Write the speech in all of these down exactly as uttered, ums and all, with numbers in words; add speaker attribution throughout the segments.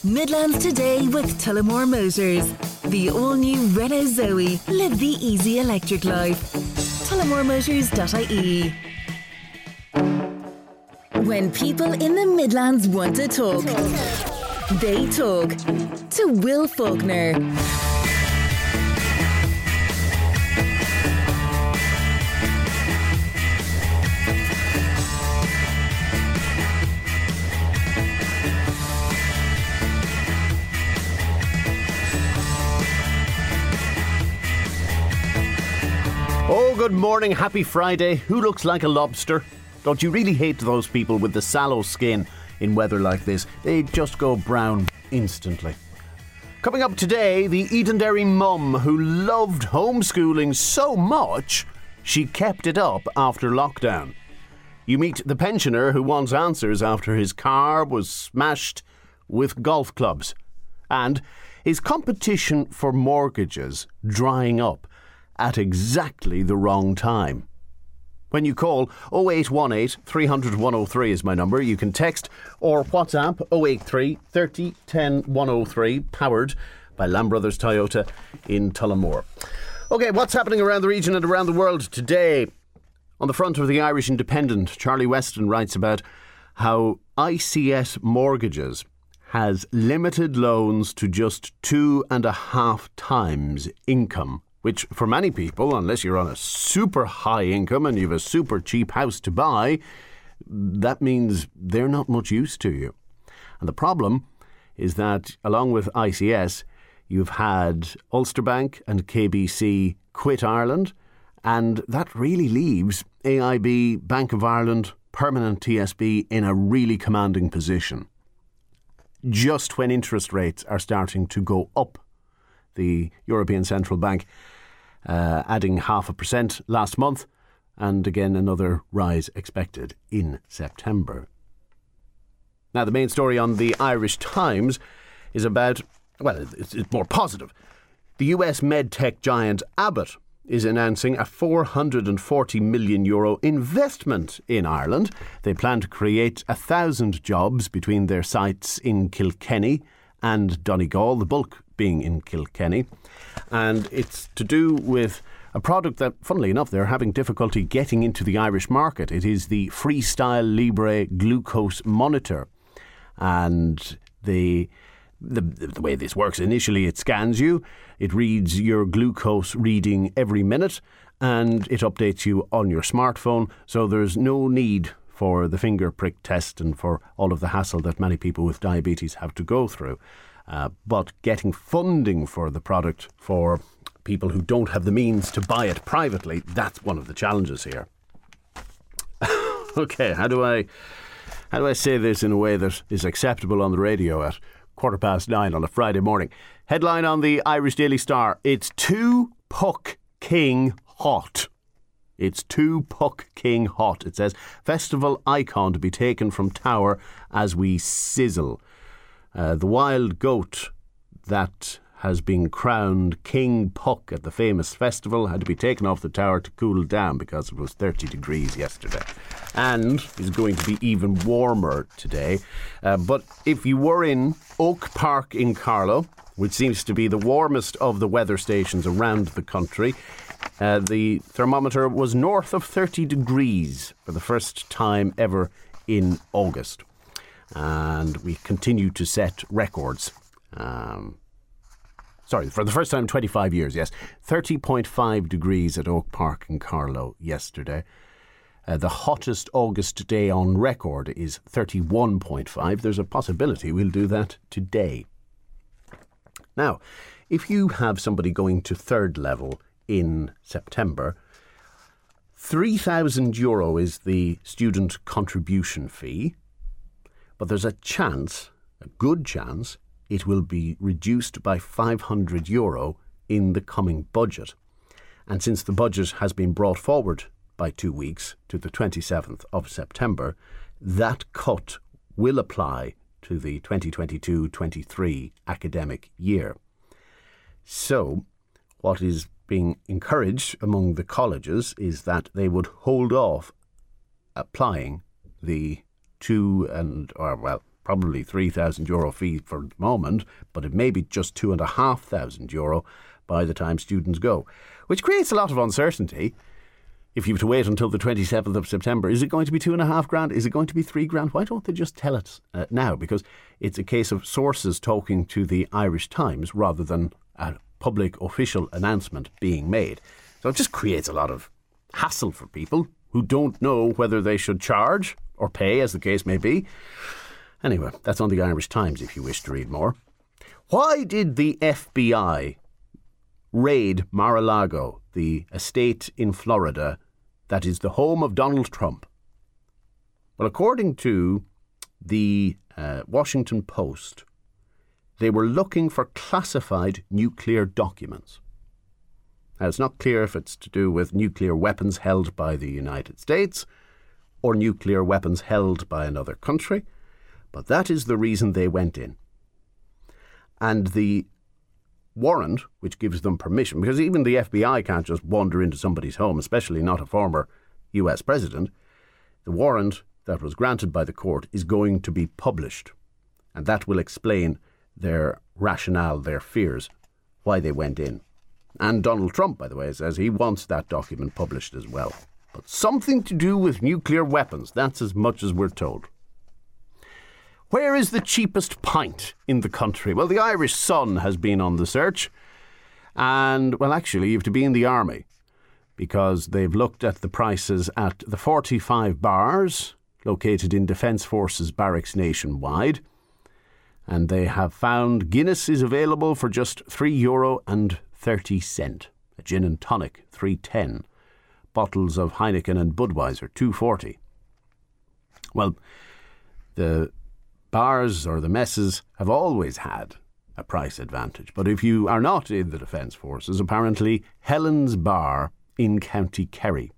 Speaker 1: Midlands Today with Tullamore Motors. The all-new Renault Zoe. Live the easy electric life. tullamore motors dot I E. When people in the Midlands want to talk, they talk to Will Faulkner.
Speaker 2: Oh, good morning, happy Friday. Who looks like a lobster? Don't you really hate those people with the sallow skin in weather like this? They just go brown instantly. Coming up today, the Edenderry mum who loved homeschooling so much, she kept it up after lockdown. You meet the pensioner who wants answers after his car was smashed with golf clubs. And is competition for mortgages drying up at exactly the wrong time? When you call, oh eight one eight, three hundred, one oh three is my number. You can text or WhatsApp oh eight three, thirty, ten, one oh three, powered by Lamb Brothers Toyota in Tullamore. OK, what's happening around the region and around the world today? On the front of the Irish Independent, Charlie Weston writes about how I C S Mortgages has limited loans to just two and a half times income, which for many people, unless you're on a super high income and you have a super cheap house to buy, that means they're not much use to you. And the problem is that along with I C S, you've had Ulster Bank and K B C quit Ireland, and that really leaves A I B, Bank of Ireland, Permanent T S B in a really commanding position. Just when interest rates are starting to go up, the European Central Bank Uh, adding half a percent last month, and again another rise expected in September. Now, the main story on the Irish Times is about, well, it's, it's more positive. The U S medtech giant Abbott is announcing a four hundred forty million euro investment in Ireland. They plan to create a thousand jobs between their sites in Kilkenny and Donegal, the bulk being in Kilkenny. And it's to do with a product that, funnily enough, they're having difficulty getting into the Irish market. It is the Freestyle Libre glucose monitor. And the, the the way this works, initially it scans you, it reads your glucose reading every minute, and it updates you on your smartphone. So there's no need for the finger prick test and for all of the hassle that many people with diabetes have to go through. Uh, but getting funding for the product for people who don't have the means to buy it privately, that's one of the challenges here. OK, how do I how do I say this in a way that is acceptable on the radio at quarter past nine on a Friday morning? Headline on the Irish Daily Star: it's too Puck King hot. It's too Puck King hot. It says, festival icon to be taken from tower as we sizzle. Uh, the wild goat that has been crowned King Puck at the famous festival had to be taken off the tower to cool down because it was thirty degrees yesterday. And is going to be even warmer today. Uh, but if you were in Oak Park in Carlow, which seems to be the warmest of the weather stations around the country, uh, the thermometer was north of thirty degrees for the first time ever in August. And we continue to set records. Um, sorry, for the first time in twenty-five years, yes. thirty point five degrees at Oak Park in Carlow yesterday. Uh, the hottest August day on record is thirty-one point five. There's a possibility we'll do that today. Now, if you have somebody going to third level in September, three thousand euro is the student contribution fee. But there's a chance, a good chance, it will be reduced by five hundred euro in the coming budget. And since the budget has been brought forward by two weeks to the twenty-seventh of September, that cut will apply to the twenty twenty-two twenty-three academic year. So, what is being encouraged among the colleges is that they would hold off applying the two and, or well, probably three thousand euro fee for the moment, but it may be just two and a half thousand euro by the time students go, which creates a lot of uncertainty. If you have to wait until the twenty-seventh of September, is it going to be two and a half grand? Is it going to be three grand? Why don't they just tell it uh, now? Because it's a case of sources talking to the Irish Times rather than a public official announcement being made. So it just creates a lot of hassle for people who don't know whether they should charge or pay, as the case may be. Anyway, that's on the Irish Times if you wish to read more. Why did the F B I raid Mar-a-Lago, the estate in Florida that is the home of Donald Trump? Well, according to the uh, Washington Post, they were looking for classified nuclear documents. Now, it's not clear if it's to do with nuclear weapons held by the United States or nuclear weapons held by another country, but that is the reason they went in. And the warrant, which gives them permission, because even the F B I can't just wander into somebody's home, especially not a former U S president, the warrant that was granted by the court is going to be published. And that will explain their rationale, their fears, why they went in. And Donald Trump, by the way, says he wants that document published as well. But something to do with nuclear weapons, that's as much as we're told. Where is the cheapest pint in the country? Well, the Irish Sun has been on the search. And, well, actually, you have to be in the army, because they've looked at the prices at the forty-five bars located in Defence Forces barracks nationwide. And they have found Guinness is available for just three euro and thirty cent. A gin and tonic, three ten. Bottles of Heineken and Budweiser, two forty. Well, the bars or the messes have always had a price advantage. But if you are not in the Defence Forces, apparently Helen's Bar in County Kerry,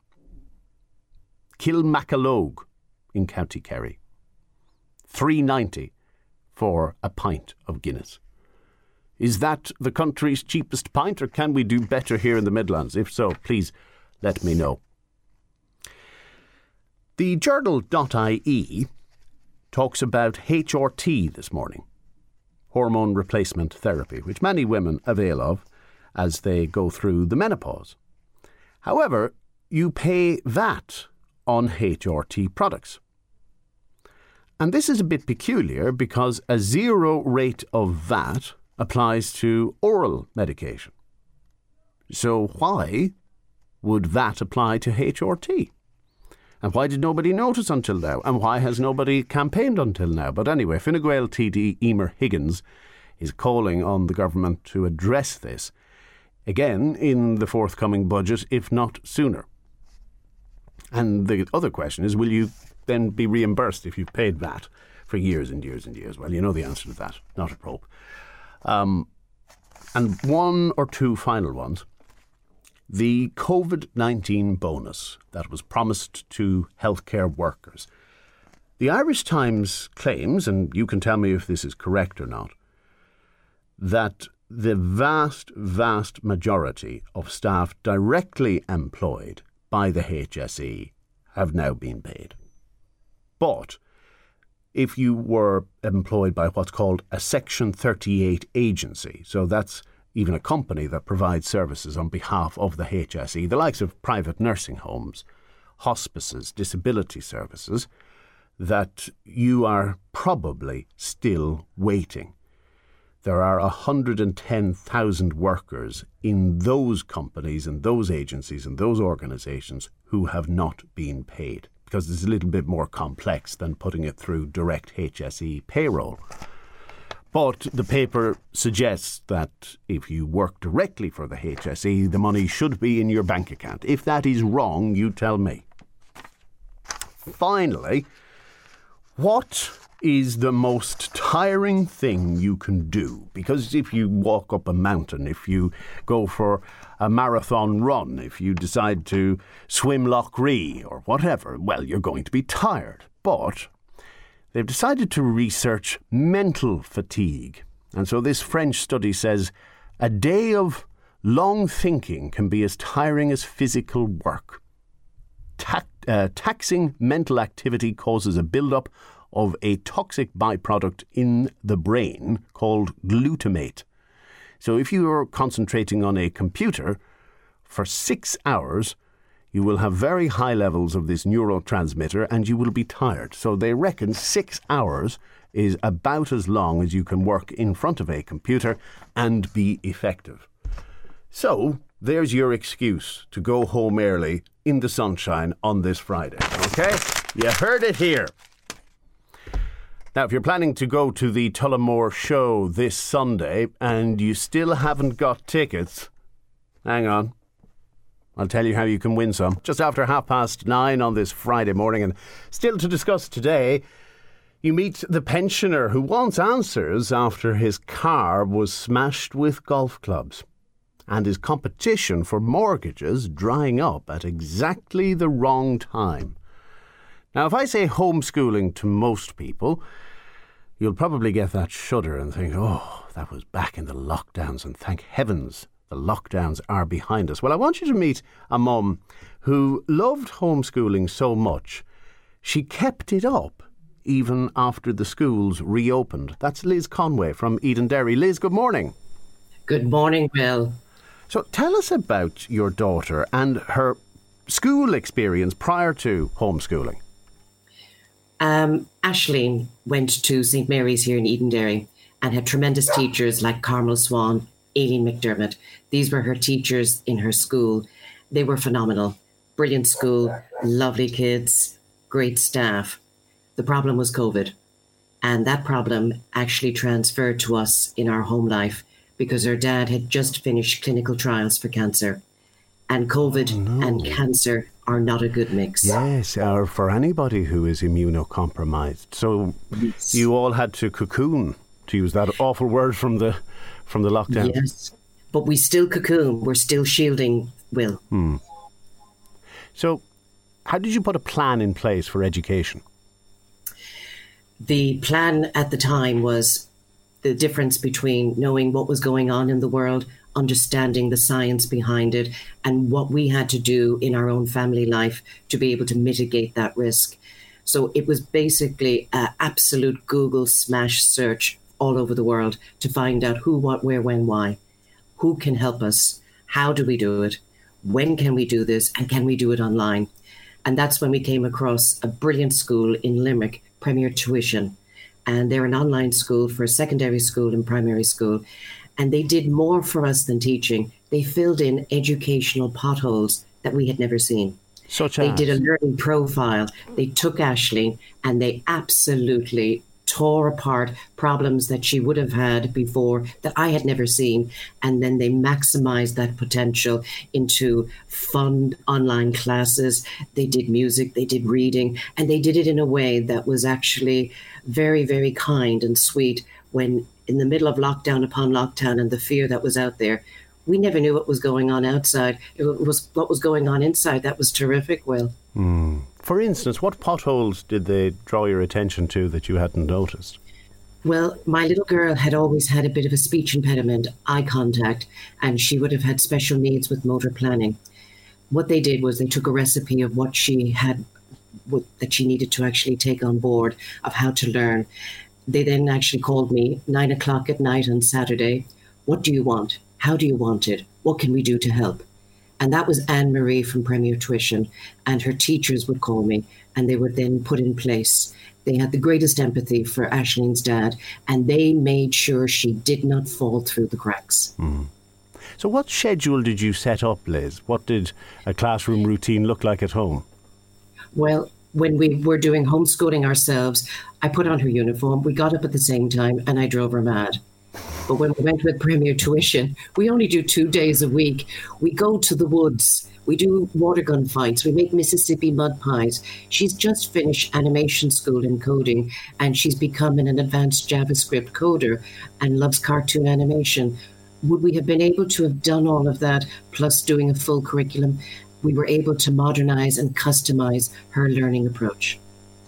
Speaker 2: Kilmacalogue in County Kerry, three ninety for a pint of Guinness. Is that the country's cheapest pint, or can we do better here in the Midlands? If so, please let me know. The journal dot I E talks about H R T this morning, hormone replacement therapy, which many women avail of as they go through the menopause. However, you pay V A T on H R T products. And this is a bit peculiar because a zero rate of V A T applies to oral medication. So why would V A T apply to H R T? And why did nobody notice until now? And why has nobody campaigned until now? But anyway, Fine Gael T D Emer Higgins is calling on the government to address this again in the forthcoming budget, if not sooner. And the other question is, will you then be reimbursed if you've paid V A T for years and years and years? Well, you know the answer to that. Not a probe. Um, and one or two final ones. The COVID nineteen bonus that was promised to healthcare workers. The Irish Times claims, and you can tell me if this is correct or not, that the vast, vast majority of staff directly employed by the H S E have now been paid. But if you were employed by what's called a Section thirty-eight agency, so that's even a company that provides services on behalf of the H S E, the likes of private nursing homes, hospices, disability services, that you are probably still waiting. There are one hundred ten thousand workers in those companies and those agencies and those organisations who have not been paid, because it's a little bit more complex than putting it through direct H S E payroll. But the paper suggests that if you work directly for the H S E, the money should be in your bank account. If that is wrong, you tell me. Finally, what is the most tiring thing you can do? Because if you walk up a mountain, if you go for a marathon run, if you decide to swim Loch Ree or whatever, well, you're going to be tired. But they've decided to research mental fatigue. And so this French study says a day of long thinking can be as tiring as physical work. Ta- uh, taxing mental activity causes a build-up of a toxic byproduct in the brain called glutamate. So if you are concentrating on a computer for six hours, you will have very high levels of this neurotransmitter and you will be tired. So they reckon six hours is about as long as you can work in front of a computer and be effective. So there's your excuse to go home early in the sunshine on this Friday. Okay? You heard it here. Now, if you're planning to go to the Tullamore show this Sunday and you still haven't got tickets, hang on. I'll tell you how you can win some. Just after half past nine on this Friday morning. And still to discuss today, you meet the pensioner who wants answers after his car was smashed with golf clubs and his competition for mortgages drying up at exactly the wrong time. Now, if I say homeschooling to most people, you'll probably get that shudder and think, oh, that was back in the lockdowns, and thank heavens the lockdowns are behind us. Well, I want you to meet a mum who loved homeschooling so much, she kept it up even after the schools reopened. That's Liz Conway from Edenderry. Liz, good morning.
Speaker 3: Good morning, Will.
Speaker 2: So tell us about your daughter and her school experience prior to homeschooling.
Speaker 3: Um, Aisling went to Saint Mary's here in Edenderry and had tremendous teachers like Carmel Swan, Aileen McDermott. These were her teachers in her school. They were phenomenal. Brilliant school, lovely kids, great staff. The problem was COVID. And that problem actually transferred to us in our home life because her dad had just finished clinical trials for cancer. And COVID oh, no. and cancer are not a good mix.
Speaker 2: Yes, or for anybody who is immunocompromised. So yes. You all had to cocoon, to use that awful word from the from the lockdown.
Speaker 3: Yes, but we still cocoon. We're still shielding, Will.
Speaker 2: Hmm. So how did you put a plan in place for education?
Speaker 3: The plan at the time was the difference between knowing what was going on in the world, understanding the science behind it, and what we had to do in our own family life to be able to mitigate that risk. So it was basically an absolute Google smash search all over the world to find out who, what, where, when, why. Who can help us? How do we do it? When can we do this? And can we do it online? And that's when we came across a brilliant school in Limerick, Premier Tuition. And they're an online school for secondary school and primary school. And they did more for us than teaching. They filled in educational potholes that we had never seen.
Speaker 2: Such
Speaker 3: they
Speaker 2: as?
Speaker 3: did a learning profile. They took Aisling and they absolutely tore apart problems that she would have had before that I had never seen. And then they maximized that potential into fun online classes. They did music, they did reading, and they did it in a way that was actually very, very kind and sweet when in the middle of lockdown upon lockdown and the fear that was out there, we never knew what was going on outside. It was what was going on inside. That was terrific, Will.
Speaker 2: Mm. For instance, what potholes did they draw your attention to that you hadn't noticed?
Speaker 3: Well, my little girl had always had a bit of a speech impediment, eye contact, and she would have had special needs with motor planning. What they did was they took a recipe of what she had, what, that she needed to actually take on board of how to learn. They then actually called me nine o'clock at night on Saturday. What do you want? How do you want it? What can we do to help? And that was Anne-Marie from Premier Tuition. And her teachers would call me and they would then put in place. They had the greatest empathy for Aisling's dad and they made sure she did not fall through the cracks.
Speaker 2: Mm. So what schedule did you set up, Liz? What did a classroom routine look like at home?
Speaker 3: Well, when we were doing homeschooling ourselves, I put on her uniform, we got up at the same time, and I drove her mad. But when we went with Premier Tuition, we only do two days a week. We go to the woods, we do water gun fights, we make Mississippi mud pies. She's just finished animation school in coding, and she's becoming an advanced JavaScript coder and loves cartoon animation. Would we have been able to have done all of that, plus doing a full curriculum? We were able to modernize and customize her learning approach.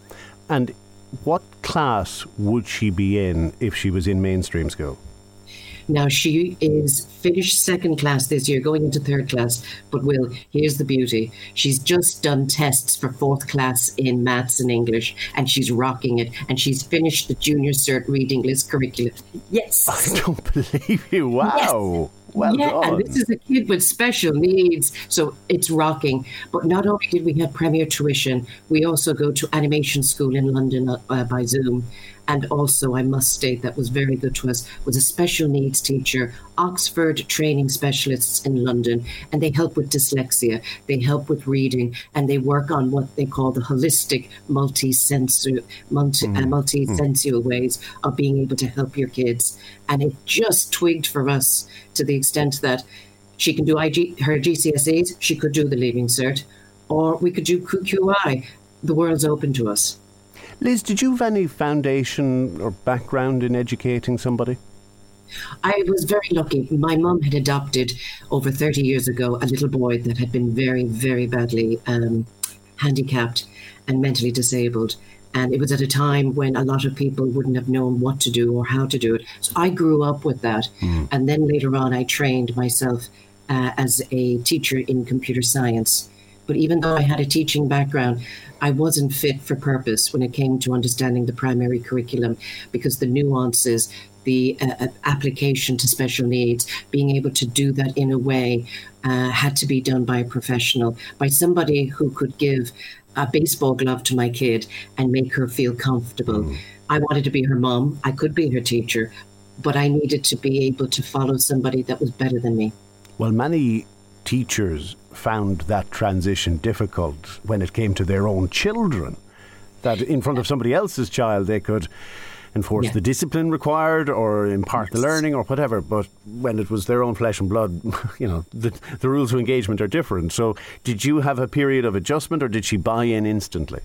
Speaker 2: And what class would she be in if she was in mainstream school?
Speaker 3: Now, she is finished second class this year, going into third class. But, Will, here's the beauty. She's just done tests for fourth class in maths and English, and she's rocking it. And she's finished the junior cert reading list curriculum. Yes.
Speaker 2: I don't believe you. Wow.
Speaker 3: Yes.
Speaker 2: Well
Speaker 3: yeah,
Speaker 2: done.
Speaker 3: and this is a kid with special needs, so it's rocking. But not only did we have Premier Tuition, we also go to animation school in London uh, by Zoom. And also, I must state, that was very good to us, was a special needs teacher, Oxford training specialists in London, and they help with dyslexia, they help with reading, and they work on what they call the holistic multi-sensu- multi, mm. uh, multi-sensual mm. ways of being able to help your kids. And it just twigged for us to the extent that she can do I G, her G C S Es, she could do the Leaving Cert, or we could do Q Q I. The world's open to us.
Speaker 2: Liz, did you have any foundation or background in educating somebody?
Speaker 3: I was very lucky. My mum had adopted over thirty years ago a little boy that had been very, very badly um, handicapped and mentally disabled. And it was at a time when a lot of people wouldn't have known what to do or how to do it. So I grew up with that. Mm. And then later on, I trained myself uh, as a teacher in computer science. But even though I had a teaching background, I wasn't fit for purpose when it came to understanding the primary curriculum, because the nuances, the uh, application to special needs, being able to do that in a way uh, had to be done by a professional, by somebody who could give a baseball glove to my kid and make her feel comfortable. Mm. I wanted to be her mom. I could be her teacher, but I needed to be able to follow somebody that was better than me.
Speaker 2: Well, many teachers found that transition difficult when it came to their own children, that in front of somebody else's child they could enforce yeah. the discipline required or impart yes. the learning or whatever, but when it was their own flesh and blood, you know, the, the rules of engagement are different. So did you have a period of adjustment, or did she buy in instantly?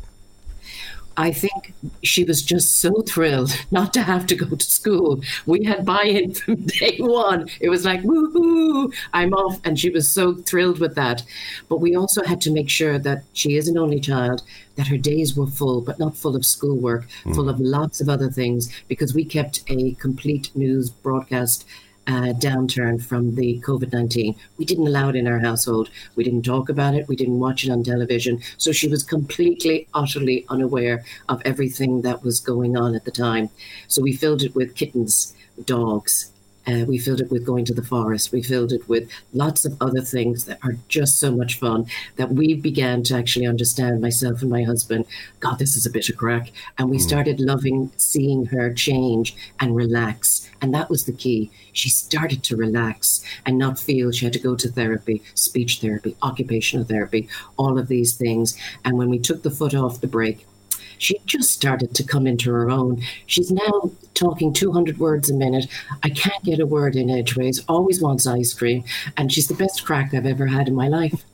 Speaker 3: I think she was just so thrilled not to have to go to school. We had buy-in from day one. It was like, woohoo, I'm off. And she was so thrilled with that. But we also had to make sure that she is an only child, that her days were full, but not full of schoolwork, mm. full of lots of other things, because we kept a complete news broadcast Uh, downturn from the COVID nineteen. We didn't allow it in our household. We didn't talk about it. We didn't watch it on television. So she was completely, utterly unaware of everything that was going on at the time. So we filled it with kittens, dogs. Uh, we filled it with going to the forest. We filled it with lots of other things that are just so much fun, that we began to actually understand, myself and my husband, God, this is a bit of crack. And we mm. started loving seeing her change and relax. And that was the key. She started to relax and not feel she had to go to therapy, speech therapy, occupational therapy, all of these things. And when we took the foot off the brake, she just started to come into her own. She's now talking two hundred words a minute. I can't get a word in edgeways, always wants ice cream, and she's the best crack I've ever had in my life.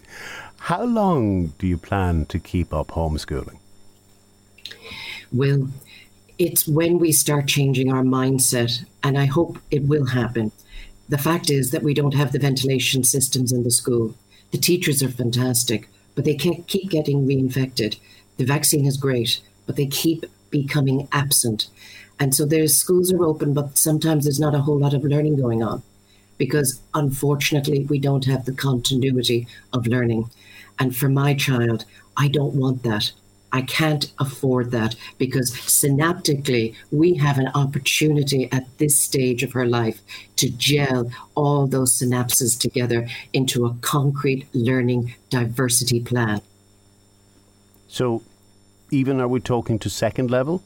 Speaker 2: How long do you plan to keep up homeschooling?
Speaker 3: Well, it's when we start changing our mindset, and I hope it will happen. The fact is that we don't have the ventilation systems in the school. The teachers are fantastic, but they can't keep getting reinfected. The vaccine is great, but they keep becoming absent. And so there's schools are open, but sometimes there's not a whole lot of learning going on, because unfortunately we don't have the continuity of learning. And for my child, I don't want that. I can't afford that, because synaptically we have an opportunity at this stage of her life to gel all those synapses together into a concrete learning diversity plan.
Speaker 2: So even are we talking to second level?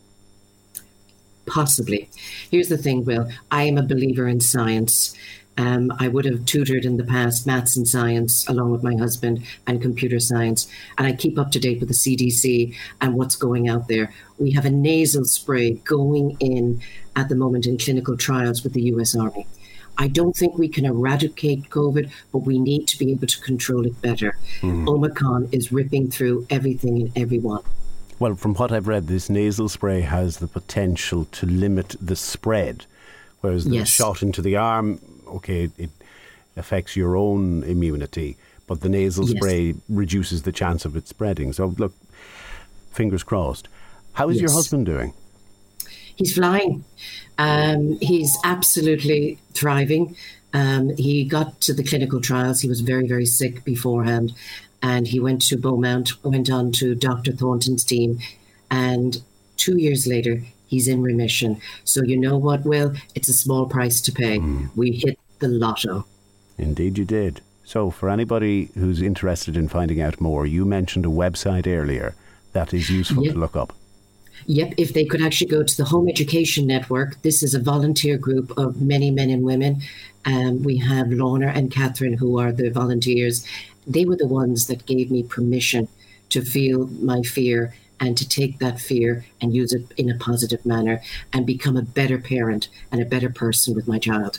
Speaker 3: Possibly. Here's the thing, Will. I am a believer in science. Um, I would have tutored in the past maths and science along with my husband, and computer science. And I keep up to date with the C D C and what's going out there. We have a nasal spray going in at the moment in clinical trials with the U S Army. I don't think we can eradicate COVID, but we need to be able to control it better. Mm. Omicron is ripping through everything and everyone.
Speaker 2: Well, from what I've read, this nasal spray has the potential to limit the spread, whereas the
Speaker 3: yes.
Speaker 2: shot into the arm, okay, it affects your own immunity, but the nasal yes. spray reduces the chance of it spreading. So, look, fingers crossed. How is yes. your husband doing?
Speaker 3: He's flying. Um, he's absolutely thriving. Um, he got to the clinical trials. He was very, very sick beforehand. And he went to Beaumont, went on to Doctor Thornton's team. And two years later, he's in remission. So you know what, Will? It's a small price to pay. Mm. We hit the lotto.
Speaker 2: Indeed you did. So for anybody who's interested in finding out more, you mentioned a website earlier that is useful yep. to look up.
Speaker 3: Yep, if they could actually go to the Home Education Network. This is a volunteer group of many men and women. Um, we have Lorna and Catherine, who are the volunteers. They were the ones that gave me permission to feel my fear and to take that fear and use it in a positive manner and become a better parent and a better person with my child.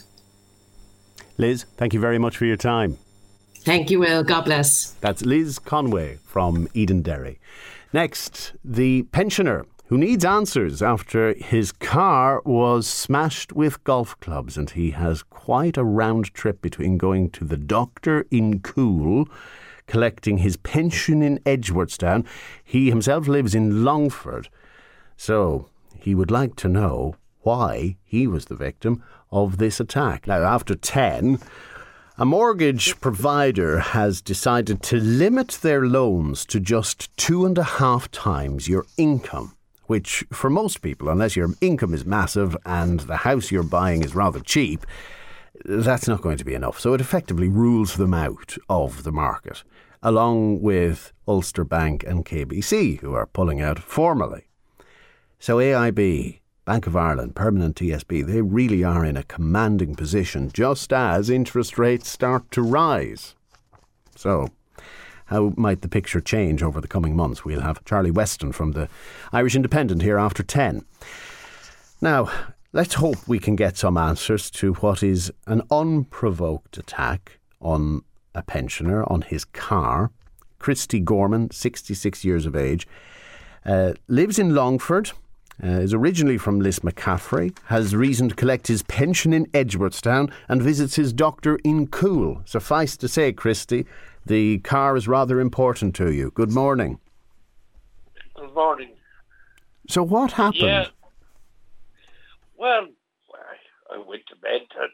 Speaker 2: Liz, thank you very much for your time.
Speaker 3: Thank you, Will. God bless.
Speaker 2: That's Liz Conway from Edenderry. Next, the pensioner who needs answers after his car was smashed with golf clubs, and he has quite a round trip between going to the doctor in Coole, collecting his pension in Edgeworthstown. He himself lives in Longford, so he would like to know why he was the victim of this attack. Now, after ten, a mortgage provider has decided to limit their loans to just two and a half times your income, which for most people, unless your income is massive and the house you're buying is rather cheap, that's not going to be enough. So it effectively rules them out of the market, along with Ulster Bank and K B C, who are pulling out formally. So A I B, Bank of Ireland, Permanent T S B, they really are in a commanding position just as interest rates start to rise. So how might the picture change over the coming months? We'll have Charlie Weston from the Irish Independent here after ten. Now, let's hope we can get some answers to what is an unprovoked attack on a pensioner, on his car. Christy Gorman, sixty-six years of age, uh, lives in Longford, uh, is originally from Lismacaffrey, has reason to collect his pension in Edgeworthstown and visits his doctor in Coole. Suffice to say, Christy, the car is rather important to you. Good morning.
Speaker 4: Good morning.
Speaker 2: So what happened?
Speaker 4: Yeah. Well, I went to bed at,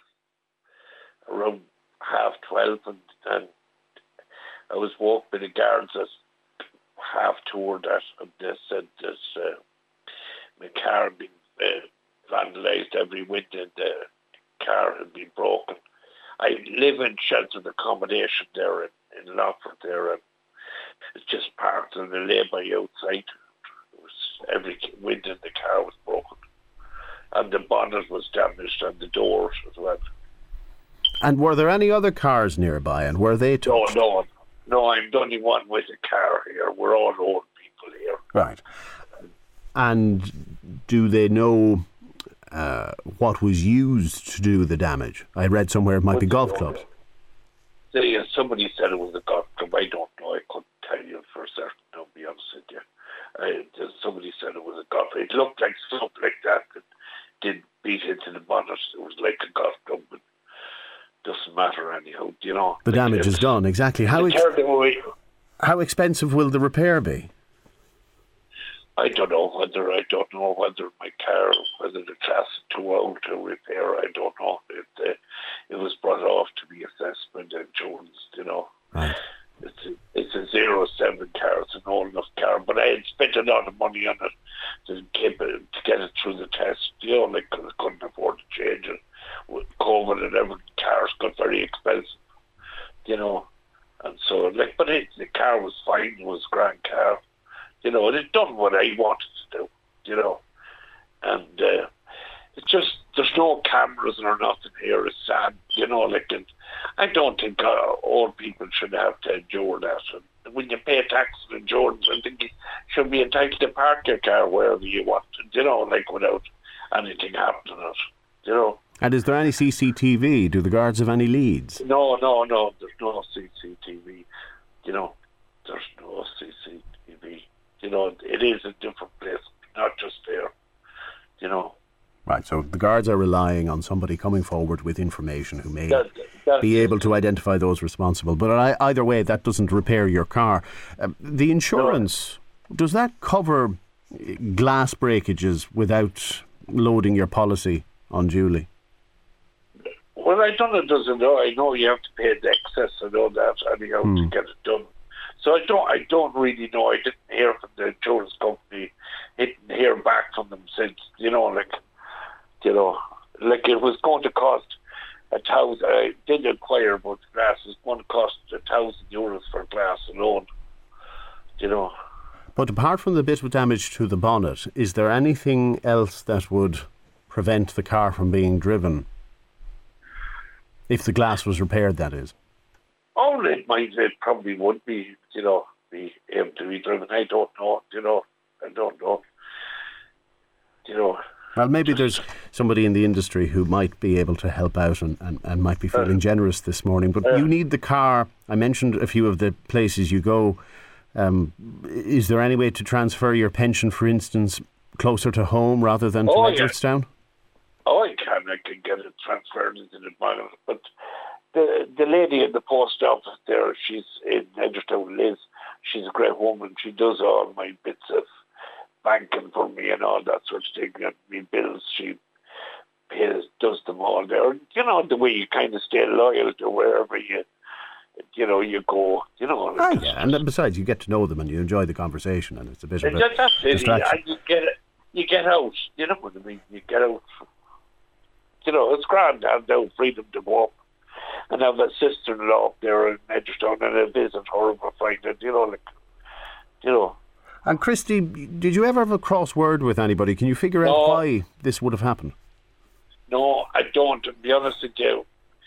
Speaker 4: at around half twelve, and, and I was woke by the guards at half toward that, and they said this uh, my car had been uh, vandalised, every window in the car had been broken. I live in sheltered accommodation there in, in Longford there, and it's just parked on the lay-by outside. It was, every window in the car was broken, and the bonnet was damaged and the doors as well.
Speaker 2: And were there any other cars nearby, and were they touched?
Speaker 4: No, no, no, I'm the only one with a car here. We're all old people here.
Speaker 2: Right. And do they know uh, what was used to do the damage? I read somewhere it might be golf clubs.
Speaker 4: See, somebody said it was a golf club. I don't know. I couldn't tell you for certain, I'll be honest with you. I, somebody said it was a golf club. It looked like something like that that did beat into the bonnet. It was like a golf club, but doesn't matter anyhow, you know.
Speaker 2: The damage is done, exactly. How, ex- how expensive will the repair be?
Speaker 4: I don't know whether I don't know whether my car, whether the class is too old to repair. I don't know. It uh, it was brought off to be assessment and Jones, you know.
Speaker 2: Right.
Speaker 4: It's a, it's a zero seven car. It's an old enough car, but I had spent a lot of money on it to keep it, to get it through the test. You know, like I couldn't afford to change it. With COVID and everything, cars got very expensive, you know. And so, like, but it, the car was fine. It was a grand car. You know, and it done what I wanted to do, you know. And uh, it's just, there's no cameras or nothing here. It's sad, you know, like, and I don't think uh, old people should have to endure that. And when you pay tax and insurance, I think you should be entitled to park your car wherever you want, you know, like without anything happening to it, you know.
Speaker 2: And is there any C C T V? Do the guards have any leads?
Speaker 4: No, no, no, there's no C C T V, you know. There's no C C T V. You know, it is a different place, not just there, you know.
Speaker 2: Right, so the guards are relying on somebody coming forward with information who may
Speaker 4: that, that,
Speaker 2: be able to identify those responsible. But I, either way, that doesn't repair your car. Uh, the insurance, no. Does that cover glass breakages without loading your policy unduly?
Speaker 4: Well, I don't know, doesn't know. I know you have to pay the excess and all that, and you have
Speaker 2: Hmm.
Speaker 4: to get it done. So I don't, I don't really know. I didn't hear from the insurance company. I didn't hear back from them since. You know, like, you know, like it was going to cost a thousand. I did inquire about the glass. It's going to cost a thousand euros for glass alone. You know.
Speaker 2: But apart from the bit of damage to the bonnet, is there anything else that would prevent the car from being driven? If the glass was repaired, that is.
Speaker 4: Oh, it might, it probably would be, you know, be able to be driven. I don't know, you know, I don't know. You know.
Speaker 2: Well, maybe there's somebody in the industry who might be able to help out and, and, and might be feeling uh, generous this morning. But uh, you need the car. I mentioned a few of the places you go. Um, is there any way to transfer your pension, for instance, closer to home rather than to
Speaker 4: oh,
Speaker 2: Edgeworthstown?
Speaker 4: Yeah. Oh, I can. I can get it transferred into the bank. But the the lady in the post office there, she's in Edgeworthstown, Liz. She's a great woman. She does all my bits of banking for me and all that sort of thing. And my bills, she pays, does them all there. You know, the way you kind of stay loyal to wherever you, you know, you go. You know.
Speaker 2: Ah, yeah, and then besides, you get to know them and you enjoy the conversation, and it's a bit of a
Speaker 4: that's it.
Speaker 2: distraction.
Speaker 4: And you get you get out. You know what I mean? You get out. You know, it's grand to have no freedom to go up and have a sister-in-law up there in Edgeworthstown and a visit her if I find it, you know, like, you know.
Speaker 2: And Christy, did you ever have a cross word with anybody? Can you figure
Speaker 4: no,
Speaker 2: out why this would have happened?
Speaker 4: No, I don't, to be honest with you.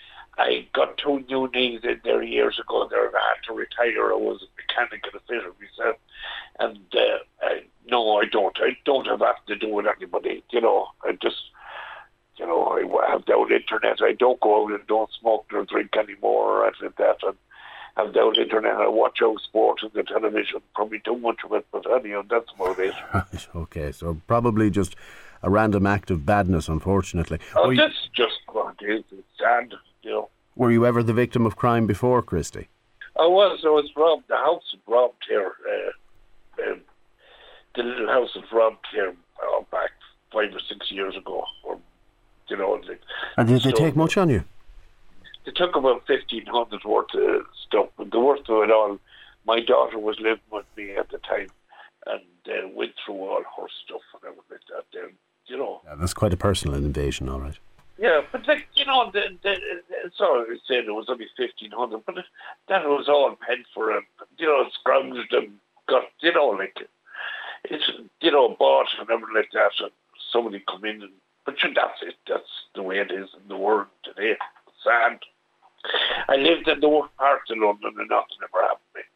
Speaker 4: I got two new knees in there years ago there and I had to retire. I was a mechanic and a fitter myself. And uh, I, no, I don't. I don't have that to do with anybody, you know. I just... You know, I have down internet. I don't go out and don't smoke or drink anymore or anything like that. And have down internet. I watch out sport on the television. Probably too much of it, but anyhow, that's about it.
Speaker 2: Right, okay, so probably just a random act of badness, unfortunately.
Speaker 4: Oh,
Speaker 2: were
Speaker 4: that's you, just what it is. It's sad, you know.
Speaker 2: Were you ever the victim of crime before, Christy?
Speaker 4: I was. I was robbed. The house was robbed here. Uh, um, the little house was robbed here uh, back five or six years ago. Or, You know, like,
Speaker 2: and did they
Speaker 4: so
Speaker 2: take much on you?
Speaker 4: They took about fifteen hundred worth of stuff, but the worst of it all, my daughter was living with me at the time, and uh, went through all her stuff and everything like that. Then, you know,
Speaker 2: yeah, that's quite a personal invasion, all right.
Speaker 4: Yeah, but like you know, the, the, sorry, I said it was only fifteen hundred, but that was all paid for, and you know, scrounged and got, you know, like it's you know bought and everything like that, and somebody come in and. But that's it. That's the way it is in the world today. It's sad. I lived in the worst part of London and nothing ever happened to me.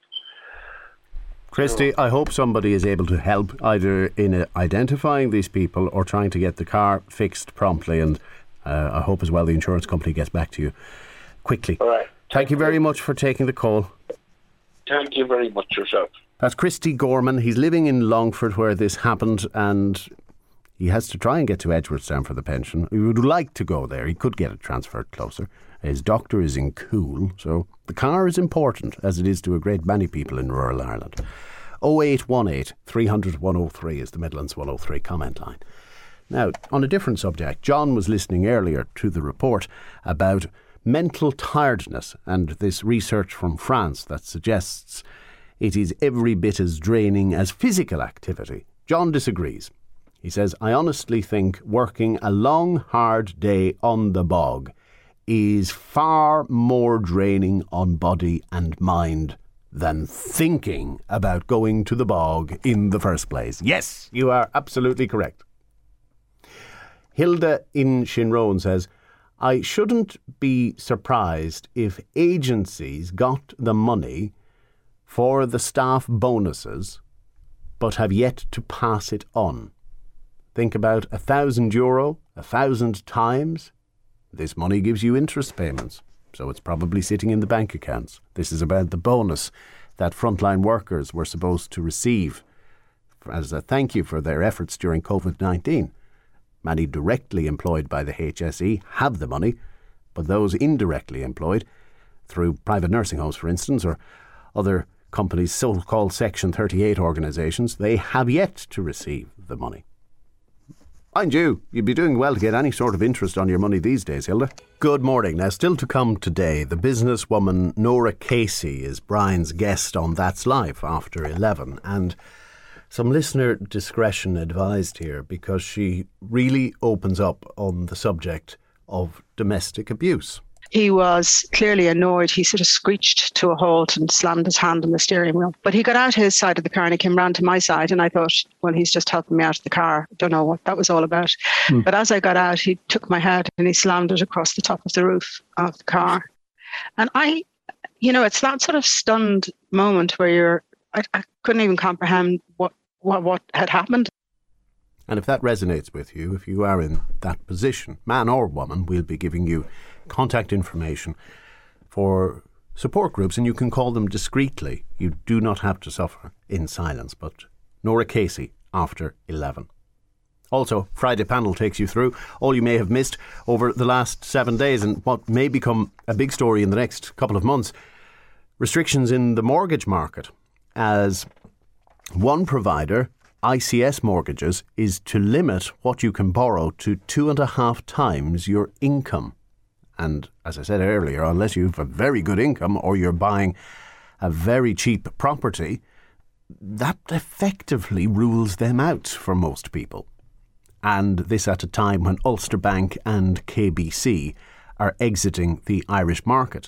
Speaker 2: Christy, I hope somebody is able to help either in uh, identifying these people or trying to get the car fixed promptly. And uh, I hope as well the insurance company gets back to you quickly.
Speaker 4: All right.
Speaker 2: Thank you very much for taking the call.
Speaker 4: Thank you very much yourself.
Speaker 2: That's Christy Gorman. He's living in Longford where this happened, and he has to try and get to Edgeworthstown for the pension. He would like to go there. He could get it transferred closer. His doctor is in Cool, so the car is important, as it is to a great many people in rural Ireland. oh eight one eight, three hundred, one oh three is the Midlands one oh three comment line. Now, on a different subject, John was listening earlier to the report about mental tiredness and this research from France that suggests it is every bit as draining as physical activity. John disagrees. He says, I honestly think working a long, hard day on the bog is far more draining on body and mind than thinking about going to the bog in the first place. Yes, you are absolutely correct. Hilda in Shinrone says, I shouldn't be surprised if agencies got the money for the staff bonuses but have yet to pass it on. Think about a thousand euro, a thousand times. This money gives you interest payments, so it's probably sitting in the bank accounts. This is about the bonus that frontline workers were supposed to receive as a thank you for their efforts during covid nineteen. Many directly employed by the H S E have the money, but those indirectly employed, through private nursing homes for instance, or other companies, so-called Section thirty-eight organisations, they have yet to receive the money. Mind you, you'd be doing well to get any sort of interest on your money these days, Hilda. Good morning. Now, still to come today, the businesswoman Nora Casey is Brian's guest on That's Life after eleven, and some listener discretion advised here because she really opens up on the subject of domestic abuse.
Speaker 5: He was clearly annoyed. He sort of screeched to a halt and slammed his hand on the steering wheel. But he got out his side of the car and he came round to my side. And I thought, well, he's just helping me out of the car. Don't know what that was all about. Hmm. But as I got out, he took my head and he slammed it across the top of the roof of the car. And I, you know, it's that sort of stunned moment where you're, I, I couldn't even comprehend what, what, what had happened.
Speaker 2: And if that resonates with you, if you are in that position, man or woman, we'll be giving you contact information for support groups, and you can call them discreetly. You do not have to suffer in silence. But Nora Casey after eleven. Also, Friday Panel takes you through all you may have missed over the last seven days and what may become a big story in the next couple of months. Restrictions in the mortgage market, as one provider, I C S Mortgages, is to limit what you can borrow to two and a half times your income. And as I said earlier, unless you have a very good income or you're buying a very cheap property, that effectively rules them out for most people. And this at a time when Ulster Bank and K B C are exiting the Irish market.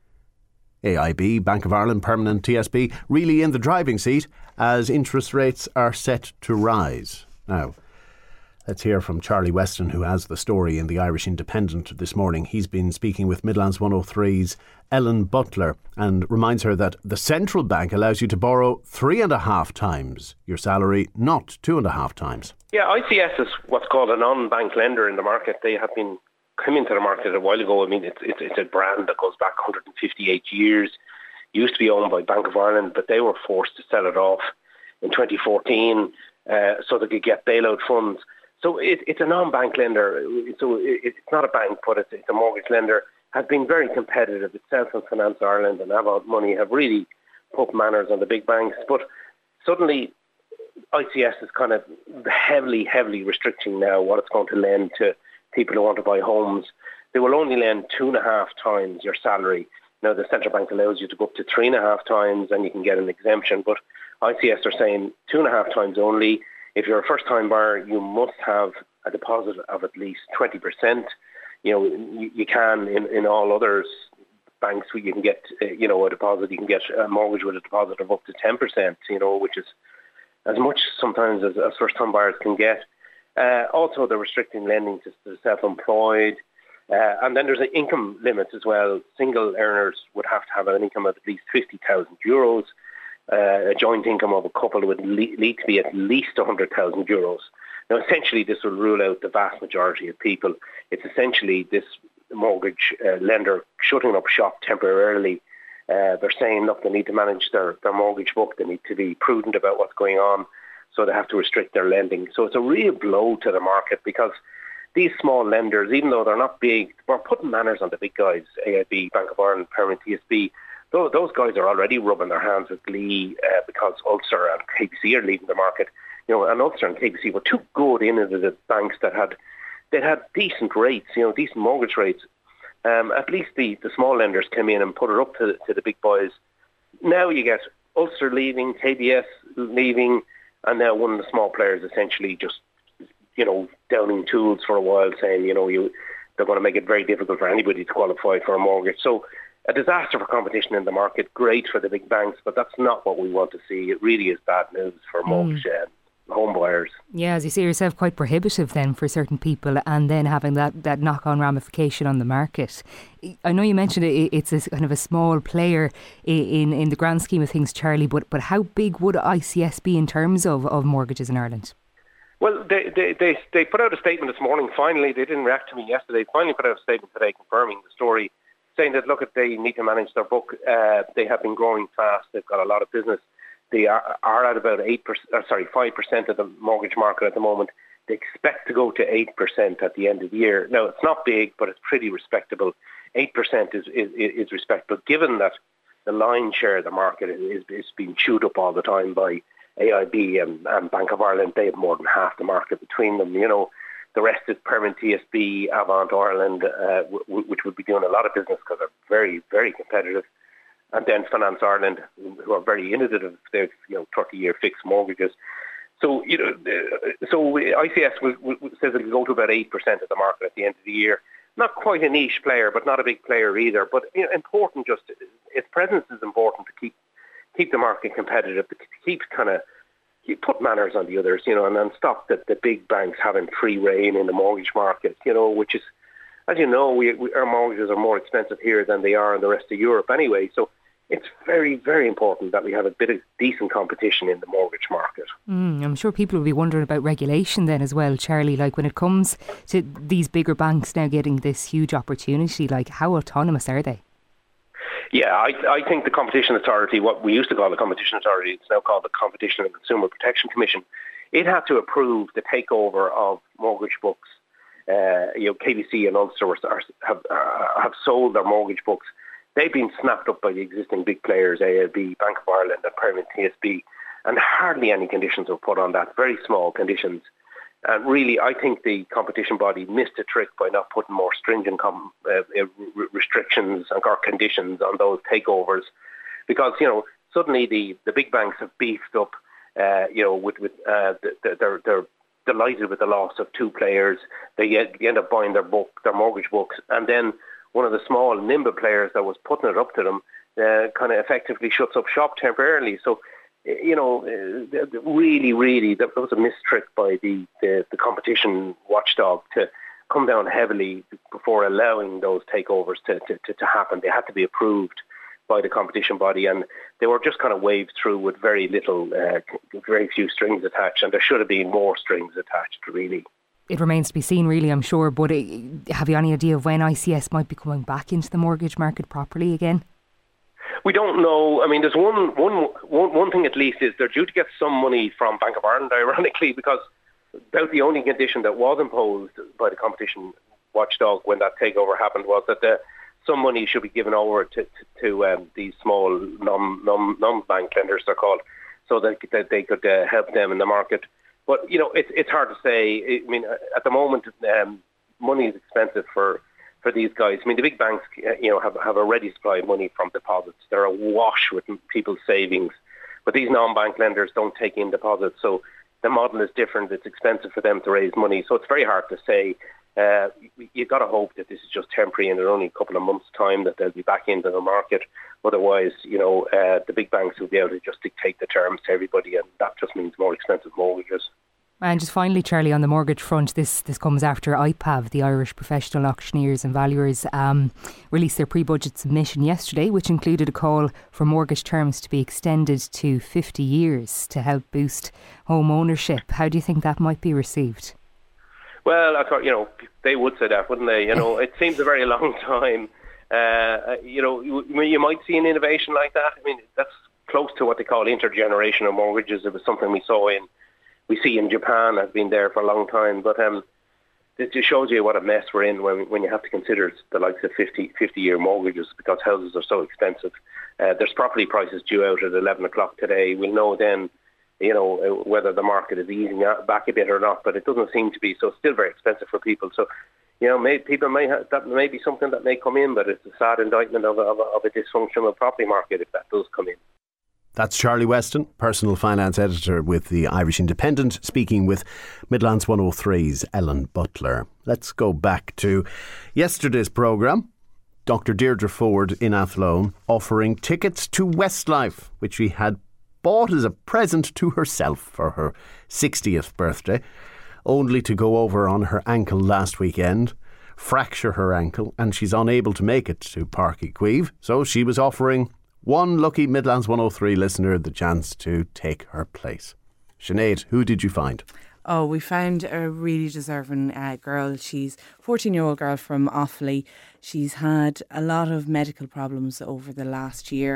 Speaker 2: A I B, Bank of Ireland, Permanent, T S B, really in the driving seat as interest rates are set to rise. Now, let's hear from Charlie Weston, who has the story in the Irish Independent this morning. He's been speaking with Midlands one oh three's Ellen Butler and reminds her that the central bank allows you to borrow three and a half times your salary, not two and a half times.
Speaker 6: Yeah, I C S is what's called a non-bank lender in the market. They have been coming to the market a while ago. I mean, it's, it's, it's a brand that goes back one hundred fifty-eight years. Used to be owned by Bank of Ireland, but they were forced to sell it off in twenty fourteen uh, so they could get bailout funds. So it, it's a non-bank lender. So it, it's not a bank, but it's, it's a mortgage lender. Has been very competitive. Itself and Finance Ireland and Avant Money have really put manners on the big banks. But suddenly, I C S is kind of heavily, heavily restricting now what it's going to lend to people who want to buy homes. They will only lend two and a half times your salary. Now, the central bank allows you to go up to three and a half times and you can get an exemption. But I C S are saying two and a half times only. If you're a first-time buyer, you must have a deposit of at least twenty percent. You know, you, you can, in, in all others, banks, you can get, uh, you know, a deposit. You can get a mortgage with a deposit of up to ten percent, you know, which is as much sometimes as, as first-time buyers can get. Uh, also, they're restricting lending to the self-employed. Uh, and then there's an income limit as well. Single earners would have to have an income of at least fifty thousand euros. Uh, a joint income of a couple would le- need to be at least one hundred thousand euros. Now, essentially, this will rule out the vast majority of people. It's essentially this mortgage uh, lender shutting up shop temporarily. Uh, they're saying, look, they need to manage their, their mortgage book. They need to be prudent about what's going on. So they have to restrict their lending. So it's a real blow to the market because these small lenders, even though they're not big, we're putting manners on the big guys, A I B, Bank of Ireland, Permanent, T S B. Those, those guys are already rubbing their hands with glee uh, because Ulster and K B C are leaving the market. You know, and Ulster and K B C were too good innovative banks that had they had decent rates, you know, decent mortgage rates. Um, at least the, the small lenders came in and put it up to, to the big boys. Now you get Ulster leaving, K B S leaving, and now one of the small players essentially just, you know, downing tools for a while, saying, you know, you they're going to make it very difficult for anybody to qualify for a mortgage. So a disaster for competition in the market, great for the big banks, but that's not what we want to see. It really is bad news for mortgage mm. uh, home buyers.
Speaker 7: Yeah, as you say yourself, quite prohibitive then for certain people, and then having that, that knock-on ramification on the market. I know you mentioned it, it's a kind of a small player in, in the grand scheme of things, Charlie, but, but how big would I C S be in terms of, of mortgages in Ireland?
Speaker 6: Well, they, they, they, they put out a statement this morning, finally. They didn't react to me yesterday. Finally put out a statement today confirming the story, saying that, look, if they need to manage their book, uh, they have been growing fast. They've got a lot of business. They are, are at about eight percent, uh, sorry, five percent of the mortgage market at the moment. They expect to go to eight percent at the end of the year. Now, it's not big, but it's pretty respectable. eight percent is, is, is respectable, given that the lion's share of the market is, is being chewed up all the time by A I B and, and Bank of Ireland. They have more than half the market between them. You know, the rest is Permanent T S B, Avant Ireland, uh, w- which would be doing a lot of business because they're very, very competitive. And then Finance Ireland, who are very innovative. They've, you know, thirty-year fixed mortgages. So, you know, uh, so I C S will, will, says it'll go to about eight percent of the market at the end of the year. Not quite a niche player, but not a big player either. But, you know, important just, its presence is important to keep keep the market competitive, to keep kind of, you put manners on the others, you know, and then stop the, the big banks having free reign in the mortgage market, you know, which is, as you know, we, we, our mortgages are more expensive here than they are in the rest of Europe anyway. So it's very, very important that we have a bit of decent competition in the mortgage market.
Speaker 7: Mm, I'm sure people will be wondering about regulation then as well, Charlie. Like when it comes to these bigger banks now getting this huge opportunity, like how autonomous are they?
Speaker 6: Yeah, I, I think the Competition Authority, what we used to call the Competition Authority, it's now called the Competition and Consumer Protection Commission. It had to approve the takeover of mortgage books. Uh, you know, K B C and Ulster are, have uh, have sold their mortgage books. They've been snapped up by the existing big players, A I B, Bank of Ireland and Permanent T S B, and hardly any conditions were put on that, very small conditions. And really, I think the competition body missed a trick by not putting more stringent com- uh, r- restrictions and or conditions on those takeovers, because, you know, suddenly the, the big banks have beefed up, uh, you know, with, with uh, the, they're, they're delighted with the loss of two players. They get, they end up buying their book, their mortgage books, and then one of the small, nimble players that was putting it up to them uh, kind of effectively shuts up shop temporarily. So, you know, really, really, that was a mistrick by the, the, the competition watchdog to come down heavily before allowing those takeovers to, to, to, to happen. They had to be approved by the competition body, and they were just kind of waved through with very little, uh, very few strings attached, and there should have been more strings attached, really.
Speaker 7: It remains to be seen, really, I'm sure, but it, have you any idea of when I C S might be coming back into the mortgage market properly again?
Speaker 6: We don't know. I mean, there's one, one, one, one thing at least is they're due to get some money from Bank of Ireland, ironically, because about the only condition that was imposed by the competition watchdog when that takeover happened was that the, some money should be given over to, to, to um, these small non, non, non-bank lenders, they're called, so that, that they could uh, help them in the market. But, you know, it's it's hard to say. I mean, at the moment, um, money is expensive for for these guys. I mean, the big banks, you know, have, have a ready supply of money from deposits. They're awash with people's savings. But these non-bank lenders don't take in deposits. So the model is different. It's expensive for them to raise money. So it's very hard to say. Uh, you've got to hope that this is just temporary and in only a couple of months' time that they'll be back into the market. Otherwise, you know, uh, the big banks will be able to just dictate the terms to everybody, and that just means more expensive mortgages.
Speaker 7: And just finally, Charlie, on the mortgage front, this this comes after I P A V, the Irish Professional Auctioneers and Valuers, um, released their pre-budget submission yesterday, which included a call for mortgage terms to be extended to fifty years to help boost home ownership. How do you think that might be received?
Speaker 6: Well, I thought, you know, they would say that, wouldn't they? You know, it seems a very long time. Uh, you know, you, you might see an innovation like that. I mean, that's close to what they call intergenerational mortgages. It was something we saw in We see in Japan, has been there for a long time, but um, it just shows you what a mess we're in when when you have to consider the likes of fifty, fifty-year mortgages because houses are so expensive. Uh, there's property prices due out at eleven o'clock today. We'll know then, you know, whether the market is easing back a bit or not, but it doesn't seem to be, so it's still very expensive for people. So, you know, may, people may have, that may be something that may come in, but it's a sad indictment of a, of a, of a dysfunctional property market if that does come in.
Speaker 2: That's Charlie Weston, personal finance editor with the Irish Independent, speaking with Midlands one oh three's Ellen Butler. Let's go back to yesterday's programme. Doctor Deirdre Ford in Athlone offering tickets to Westlife, which she had bought as a present to herself for her sixtieth birthday, only to go over on her ankle last weekend, fracture her ankle, and she's unable to make it to Páirc Uí Chaoimh. So she was offering one lucky Midlands one oh three listener the chance to take her place. Sinead, who did you find?
Speaker 8: Oh, we found a really deserving uh, girl. She's a fourteen-year-old girl from Offaly. She's had a lot of medical problems over the last year.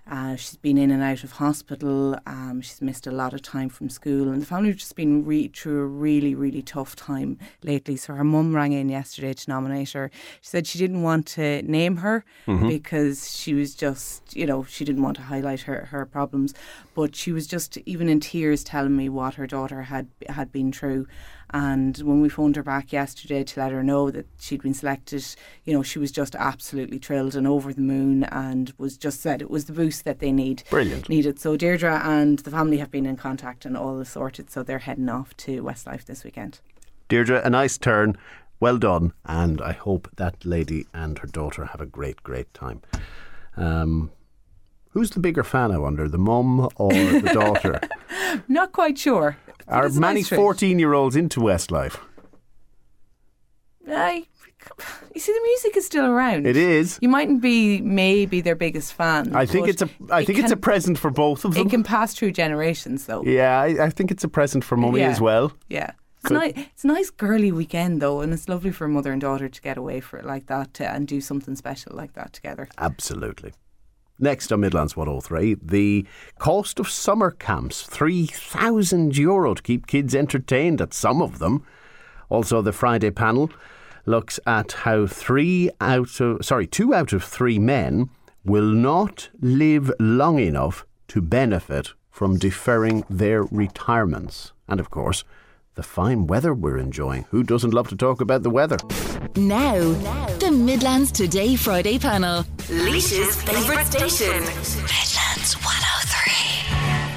Speaker 8: Uh, she's been in and out of hospital. Um, she's missed a lot of time from school, and the family have just been re- through a really, really tough time lately. So her mum rang in yesterday to nominate her. She said she didn't want to name her mm-hmm. because she was just, you know, she didn't want to highlight her, her problems. But she was just even in tears telling me what her daughter had had been through. And when we phoned her back yesterday to let her know that she'd been selected, you know, she was just absolutely thrilled and over the moon, and was just said it was the boost that they need
Speaker 2: Brilliant.
Speaker 8: needed. So Deirdre and the family have been in contact and all is sorted. So they're heading off to Westlife this weekend.
Speaker 2: Deirdre, a nice turn. Well done. And I hope that lady and her daughter have a great, great time. Um, who's the bigger fan, I wonder, the mum or the daughter?
Speaker 8: Not quite sure.
Speaker 2: Are many fourteen-year-olds into Westlife?
Speaker 8: I, you see, the music is still around.
Speaker 2: It is.
Speaker 8: You mightn't be maybe their biggest fan.
Speaker 2: I think it's a. I
Speaker 8: it
Speaker 2: think
Speaker 8: can,
Speaker 2: it's a present for both of them.
Speaker 8: It can pass through generations, though.
Speaker 2: Yeah, I, I think it's a present for mummy
Speaker 8: yeah.
Speaker 2: as well.
Speaker 8: Yeah. It's nice. It's a nice girly weekend though, and it's lovely for mother and daughter to get away for it like that to, and do something special like that together.
Speaker 2: Absolutely. Next on Midlands one oh three, the cost of summer camps, three thousand euro to keep kids entertained at some of them. Also, the Friday panel looks at how three out of, sorry, two out of three men will not live long enough to benefit from deferring their retirements. And of course, the fine weather we're enjoying. Who doesn't love to talk about the weather?
Speaker 1: Now, now. the Midlands Today Friday panel. Laois's favourite station. Midlands one oh three.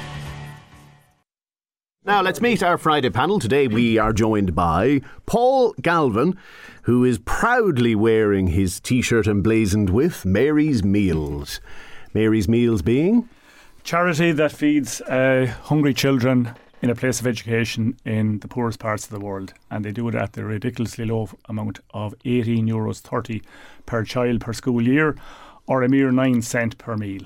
Speaker 2: Now let's meet our Friday panel. Today we are joined by Paul Galvin, who is proudly wearing his t-shirt emblazoned with Mary's Meals. Mary's Meals being?
Speaker 9: Charity that feeds uh, hungry children in a place of education in the poorest parts of the world, and they do it at the ridiculously low amount of eighteen euros thirty per child per school year, or a mere nine cent per meal.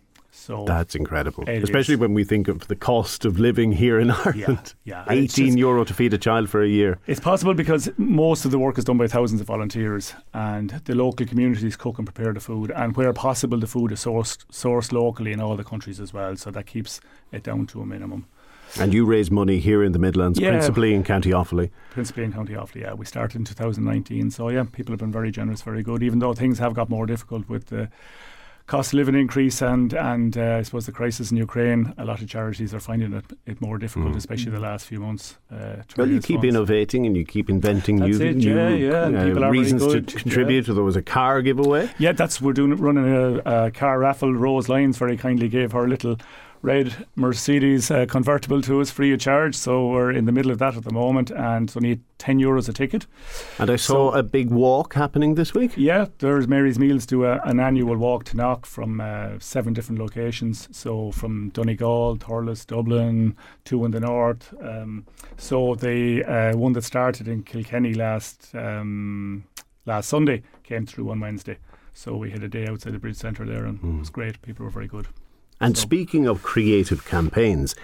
Speaker 9: So
Speaker 2: that's incredible, especially is. when we think of the cost of living here in Ireland.
Speaker 9: Yeah, yeah.
Speaker 2: eighteen just, euro to feed a child for a year.
Speaker 9: It's possible because most of the work is done by thousands of volunteers, and the local communities cook and prepare the food, and where possible the food is sourced sourced locally in all the countries as well, so that keeps it down to a minimum.
Speaker 2: And you raise money here in the Midlands, yeah. principally in County Offaly.
Speaker 9: Principally in County Offaly, yeah. We started in two thousand nineteen, so yeah, people have been very generous, very good, even though things have got more difficult with the cost of living increase and, and uh, I suppose the crisis in Ukraine. A lot of charities are finding it, it more difficult, mm. especially the last few months. Uh,
Speaker 2: well, you keep funds. innovating and you keep inventing
Speaker 9: that's
Speaker 2: new,
Speaker 9: it,
Speaker 2: new
Speaker 9: yeah, yeah.
Speaker 2: Uh, reasons to contribute. Yeah. There was a car giveaway.
Speaker 9: Yeah, that's we're doing running a, a car raffle. Rose Lyons very kindly gave her little red Mercedes uh, convertible to us free of charge, so we're in the middle of that at the moment, and it's only ten euros a ticket.
Speaker 2: And I saw so, a big walk happening this week.
Speaker 9: Yeah, there's Mary's Meals do a, an annual walk to Knock from uh, seven different locations, so from Donegal, Thurles, Dublin, two in the north. Um, so the uh, one that started in Kilkenny last um, last Sunday came through on Wednesday, so we had a day outside the Bridge Centre there, and mm. it was great. People were very good.
Speaker 2: And
Speaker 9: so.
Speaker 2: Speaking of creative campaigns,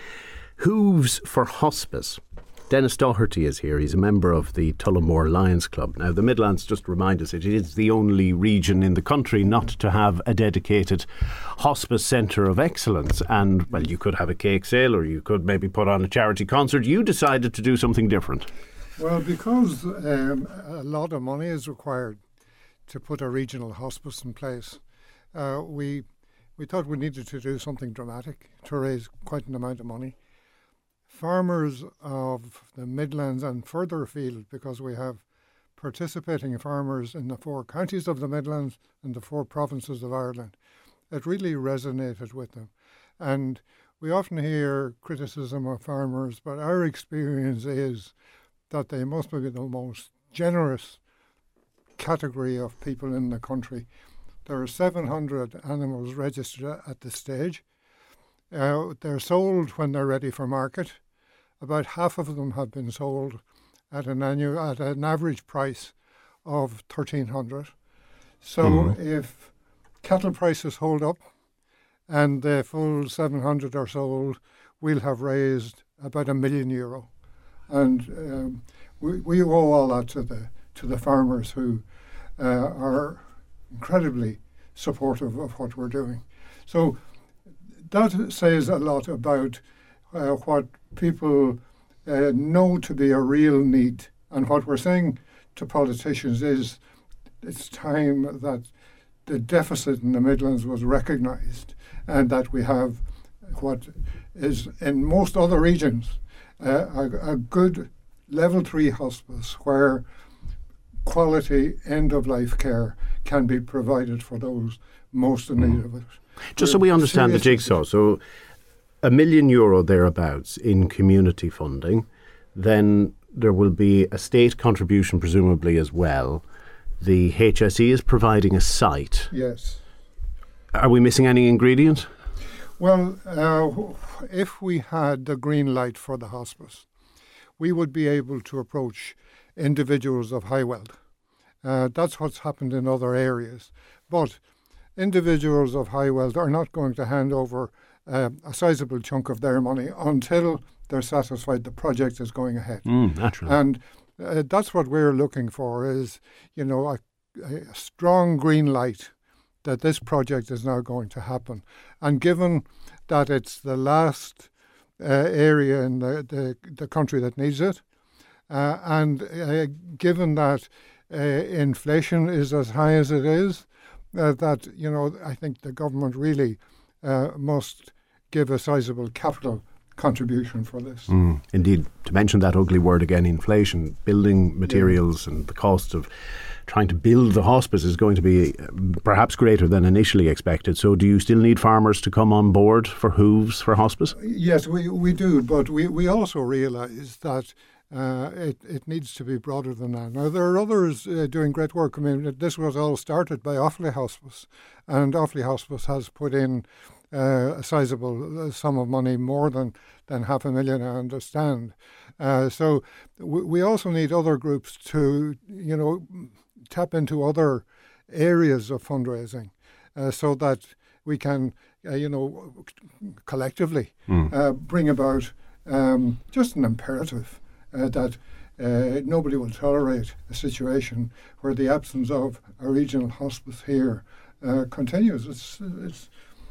Speaker 2: Hooves for Hospice. Dennis Doherty is here. He's a member of the Tullamore Lions Club. Now, the Midlands, just to remind us, it is the only region in the country not to have a dedicated hospice centre of excellence. And, well, you could have a cake sale or you could maybe put on a charity concert. You decided to do something different.
Speaker 10: Well, because um, a lot of money is required to put a regional hospice in place, uh, we... We thought we needed to do something dramatic to raise quite an amount of money. Farmers of the Midlands and further afield, because we have participating farmers in the four counties of the Midlands and the four provinces of Ireland, it really resonated with them. And we often hear criticism of farmers, but our experience is that they must be the most generous category of people in the country. There are seven hundred animals registered at this stage. Uh, they're sold when they're ready for market. About half of them have been sold at an annual, at an average price of thirteen hundred. So mm. if cattle prices hold up and the full seven hundred are sold, we'll have raised about a million euro. And um, we, we owe all that to the to the farmers who uh, are incredibly supportive of what we're doing. So that says a lot about uh, what people uh, know to be a real need. And what we're saying to politicians is it's time that the deficit in the Midlands was recognised, and that we have what is in most other regions uh, a, a good level three hospice where quality end-of-life care can be provided for those most in need of it.
Speaker 2: Just so we understand the jigsaw, so a million euro thereabouts in community funding, then there will be a state contribution presumably as well. The H S E is providing a site.
Speaker 10: Yes.
Speaker 2: Are we missing any ingredient?
Speaker 10: Well, uh, if we had the green light for the hospice, we would be able to approach individuals of high wealth. Uh, that's what's happened in other areas. But individuals of high wealth are not going to hand over uh, a sizable chunk of their money until they're satisfied the project is going ahead.
Speaker 2: Mm, naturally.
Speaker 10: And uh, that's what we're looking for is, you know, a, a strong green light that this project is now going to happen. And given that it's the last uh, area in the, the, the country that needs it, uh, and uh, given that uh, inflation is as high as it is, uh, that, you know, I think the government really uh, must give a sizable capital contribution for this.
Speaker 2: Mm, indeed, to mention that ugly word again, inflation, building materials yeah. and the cost of trying to build the hospice is going to be perhaps greater than initially expected. So do you still need farmers to come on board for hooves for hospice?
Speaker 10: Yes, we, we do, but we, we also realise that uh, it, it needs to be broader than that. Now, there are others uh, doing great work. I mean, this was all started by Offaly Hospice, and Offaly Hospice has put in uh, a sizable sum of money, more than, than half a million, I understand. Uh, so we, we also need other groups to, you know, tap into other areas of fundraising uh, so that we can, uh, you know, collectively mm. uh, bring about um, just an imperative uh, that uh, nobody will tolerate a situation where the absence of a regional hospice here uh, continues. It's, it's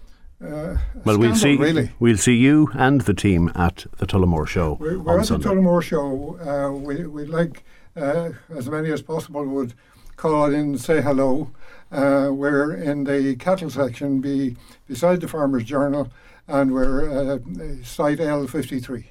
Speaker 10: uh,
Speaker 2: well, we'll see.
Speaker 10: Really.
Speaker 2: We'll see you and the team at the Tullamore Show.
Speaker 10: We're, we're
Speaker 2: on
Speaker 10: at
Speaker 2: Sunday.
Speaker 10: the Tullamore Show. Uh, we we like uh, as many as possible would call in and say hello. Uh, we're in the cattle section be, beside the Farmers Journal, and we're uh, site L fifty-three.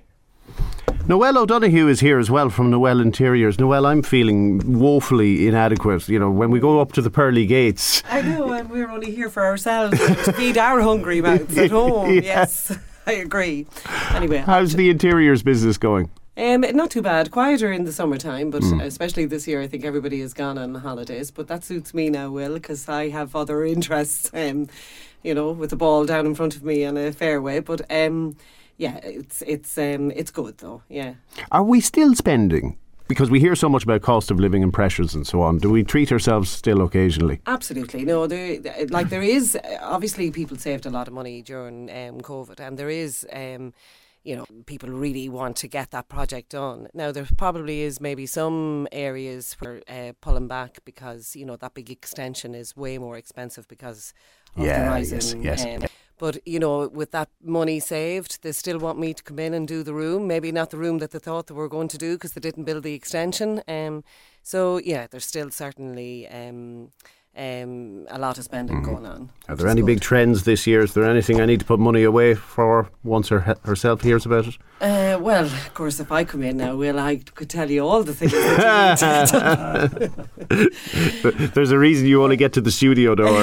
Speaker 2: Noelle O'Donoghue is here as well from Noelle Interiors. Noelle, I'm feeling woefully inadequate. You know, when we go up to the pearly gates.
Speaker 11: I know, and we're only here for ourselves to feed our hungry mouths at home. Yeah. Yes, I agree. Anyway,
Speaker 2: how's the interiors business going?
Speaker 11: Um, not too bad. Quieter in the summertime, but mm. especially this year, I think everybody has gone on holidays. But that suits me now, Will, because I have other interests, um, you know, with the ball down in front of me on a fairway. But um, yeah, it's it's um, it's good though. Yeah.
Speaker 2: Are we still spending? Because we hear so much about cost of living and pressures and so on. Do we treat ourselves still occasionally?
Speaker 11: Absolutely. No, there, like there is, obviously people saved a lot of money during um, COVID, and there is... Um, you know, people really want to get that project done. Now, there probably is maybe some areas where uh, pulling back because, you know, that big extension is way more expensive because of
Speaker 2: yeah,
Speaker 11: the rising.
Speaker 2: Yes, yes.
Speaker 11: Um, but, you know, with that money saved, they still want me to come in and do the room. Maybe not the room that they thought they were going to do because they didn't build the extension. Um, so, yeah, there's still certainly... Um, Um, a lot of spending mm. going on.
Speaker 2: Are there any good. big trends this year? Is there anything I need to put money away for once her, herself hears about it?
Speaker 11: Uh, well, of course, if I come in now, Will, I could tell you all the things that you need to
Speaker 2: But there's a reason you only get to the studio door.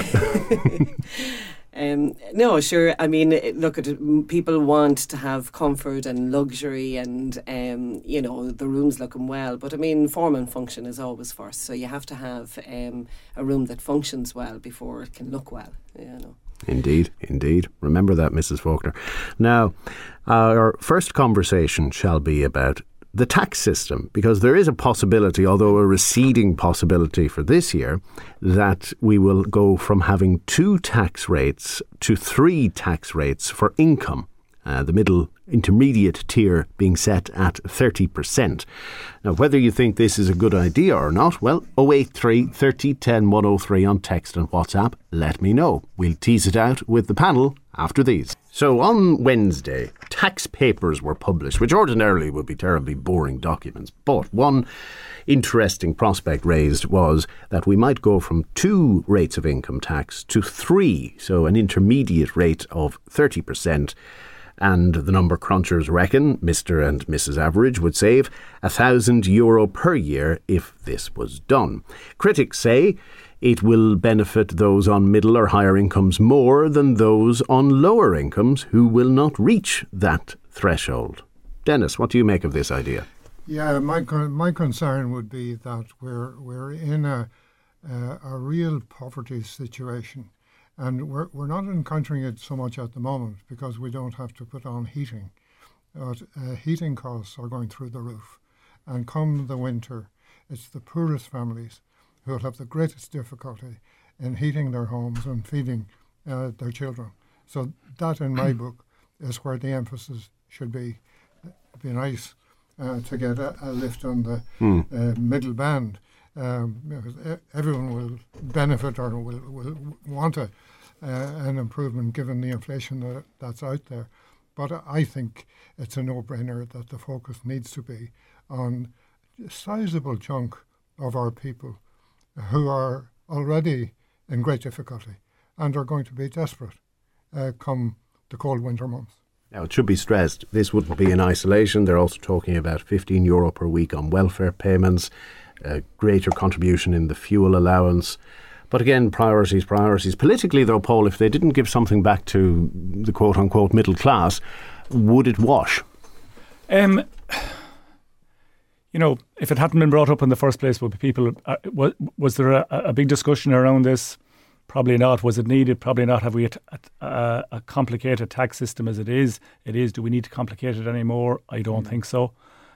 Speaker 11: Um, no, sure. I mean, look, at people want to have comfort and luxury and, um, you know, the room's looking well. But, I mean, form and function is always first. So you have to have um, a room that functions well before it can look well, you know.
Speaker 2: Indeed, indeed. Remember that, Missus Faulkner. Now, our first conversation shall be about the tax system, because there is a possibility, although a receding possibility for this year, that we will go from having two tax rates to three tax rates for income. Uh, the middle intermediate tier being set at thirty percent. Now, whether you think this is a good idea or not, well, oh eight three, thirty, ten, one oh three on text and WhatsApp. Let me know. We'll tease it out with the panel after these. So on Wednesday, tax papers were published, which ordinarily would be terribly boring documents. But one interesting prospect raised was that we might go from two rates of income tax to three, so an intermediate rate of thirty percent. And the number crunchers reckon Mister and Missus Average would save one thousand euro per year if this was done. Critics say it will benefit those on middle or higher incomes more than those on lower incomes who will not reach that threshold. Dennis, what do you make of this idea?
Speaker 10: Yeah, my my concern would be that we're we're in a a, a real poverty situation. And we're we're not encountering it so much at the moment because we don't have to put on heating. But uh, heating costs are going through the roof. And come the winter, it's the poorest families who will have the greatest difficulty in heating their homes and feeding uh, their children. So that, in my book, is where the emphasis should be. It'd be nice uh, to get a, a lift on the mm. uh, middle band. Um, because everyone will benefit or will, will want a, uh, an improvement given the inflation that, that's out there. But I think it's a no-brainer that the focus needs to be on a sizable chunk of our people who are already in great difficulty and are going to be desperate uh, come the cold winter months.
Speaker 2: Now, it should be stressed, this wouldn't be in isolation. They're also talking about fifteen euro per week on welfare payments, a greater contribution in the fuel allowance. But again, priorities, priorities. Politically, though, Paul, if they didn't give something back to the quote-unquote middle class, would it wash?
Speaker 9: Um, you know, if it hadn't been brought up in the first place, would people, uh, was, was there a, a big discussion around this? Probably not. Was it needed? Probably not. Have we a, a, a complicated tax system as it is? It is. Do we need to complicate it anymore? I don't mm. think so.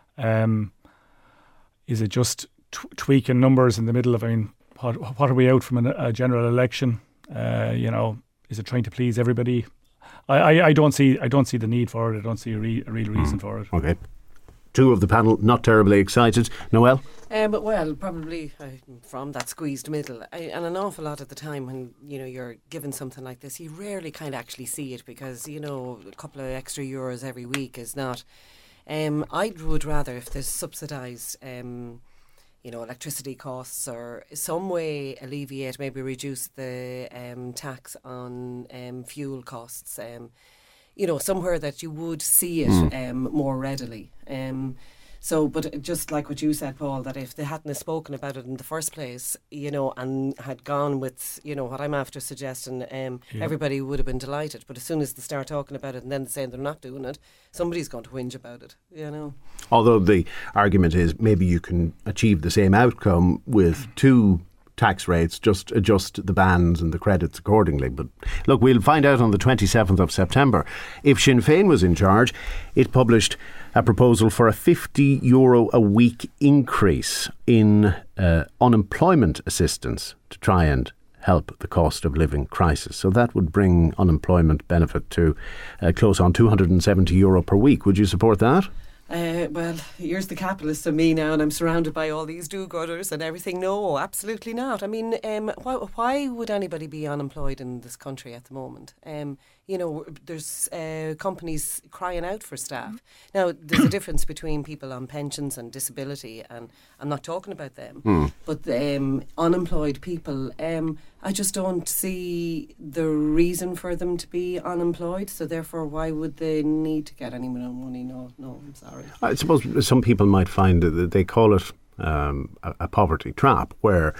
Speaker 9: Um, is it just t- tweaking numbers in the middle of, I mean, what, what are we out from an, a general election? Uh, you know, is it trying to please everybody? I, I, I don't see I don't see the need for it. I don't see a, re, a real reason mm. for it.
Speaker 2: Okay. Two of the panel not terribly excited. Noelle?
Speaker 11: Um, but well, probably uh, from that squeezed middle. I, and an awful lot of the time when, you know, you're given something like this, you rarely kind of actually see it because, you know, a couple of extra euros every week is not... Um, I would rather, if there's subsidised, um, you know, electricity costs or some way alleviate, maybe reduce the um, tax on um, fuel costs, um, you know, somewhere that you would see it mm. um, more readily. Um, so, but just like what you said, Paul, that if they hadn't spoken about it in the first place, you know, and had gone with, you know, what I'm after suggesting, um, yeah. everybody would have been delighted. But as soon as they start talking about it and then saying they're not doing it, somebody's going to whinge about it, you know.
Speaker 2: Although the argument is maybe you can achieve the same outcome with two tax rates, just adjust the bands and the credits accordingly. But look, we'll find out on the twenty-seventh of September. If Sinn Féin was in charge, it published a proposal for a fifty euro a week increase in uh, unemployment assistance to try and help the cost of living crisis. So that would bring unemployment benefit to uh, close on two hundred seventy euro per week. Would you support that?
Speaker 11: Uh, well, here's the capitalist of me now, and I'm surrounded by all these do-gooders and everything. No, absolutely not. I mean, um, why, why would anybody be unemployed in this country at the moment? Um, you know, there's uh, companies crying out for staff. Now, there's a difference between people on pensions and disability, and I'm not talking about them. Mm. But um, unemployed people, um, I just don't see the reason for them to be unemployed. So therefore, why would they need to get any more money? No, no, I'm sorry.
Speaker 2: I suppose some people might find that they call it um, a, a poverty trap, where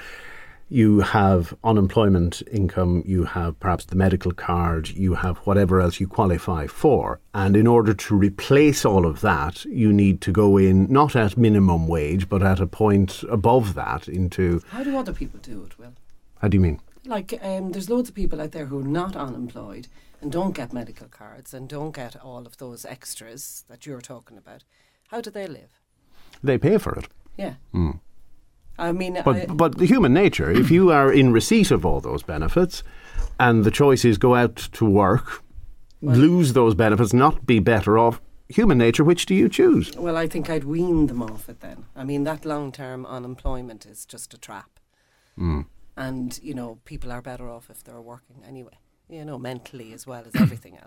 Speaker 2: you have unemployment income, you have perhaps the medical card, you have whatever else you qualify for. And in order to replace all of that, you need to go in not at minimum wage, but at a point above that into...
Speaker 11: How do other people do it, Will?
Speaker 2: How do you mean?
Speaker 11: Like, um, there's loads of people out there who are not unemployed and don't get medical cards and don't get all of those extras that you're talking about. How do they live?
Speaker 2: They pay for it.
Speaker 11: Yeah.
Speaker 2: Mm.
Speaker 11: I mean,
Speaker 2: but
Speaker 11: I,
Speaker 2: but the human nature, if you are in receipt of all those benefits and the choice is go out to work, well, lose those benefits, not be better off, human nature, which do you choose?
Speaker 11: Well, I think I'd wean them off it then. I mean, that long-term unemployment is just a trap.
Speaker 2: Mm.
Speaker 11: And, you know, people are better off if they're working anyway, you know, mentally as well as everything else.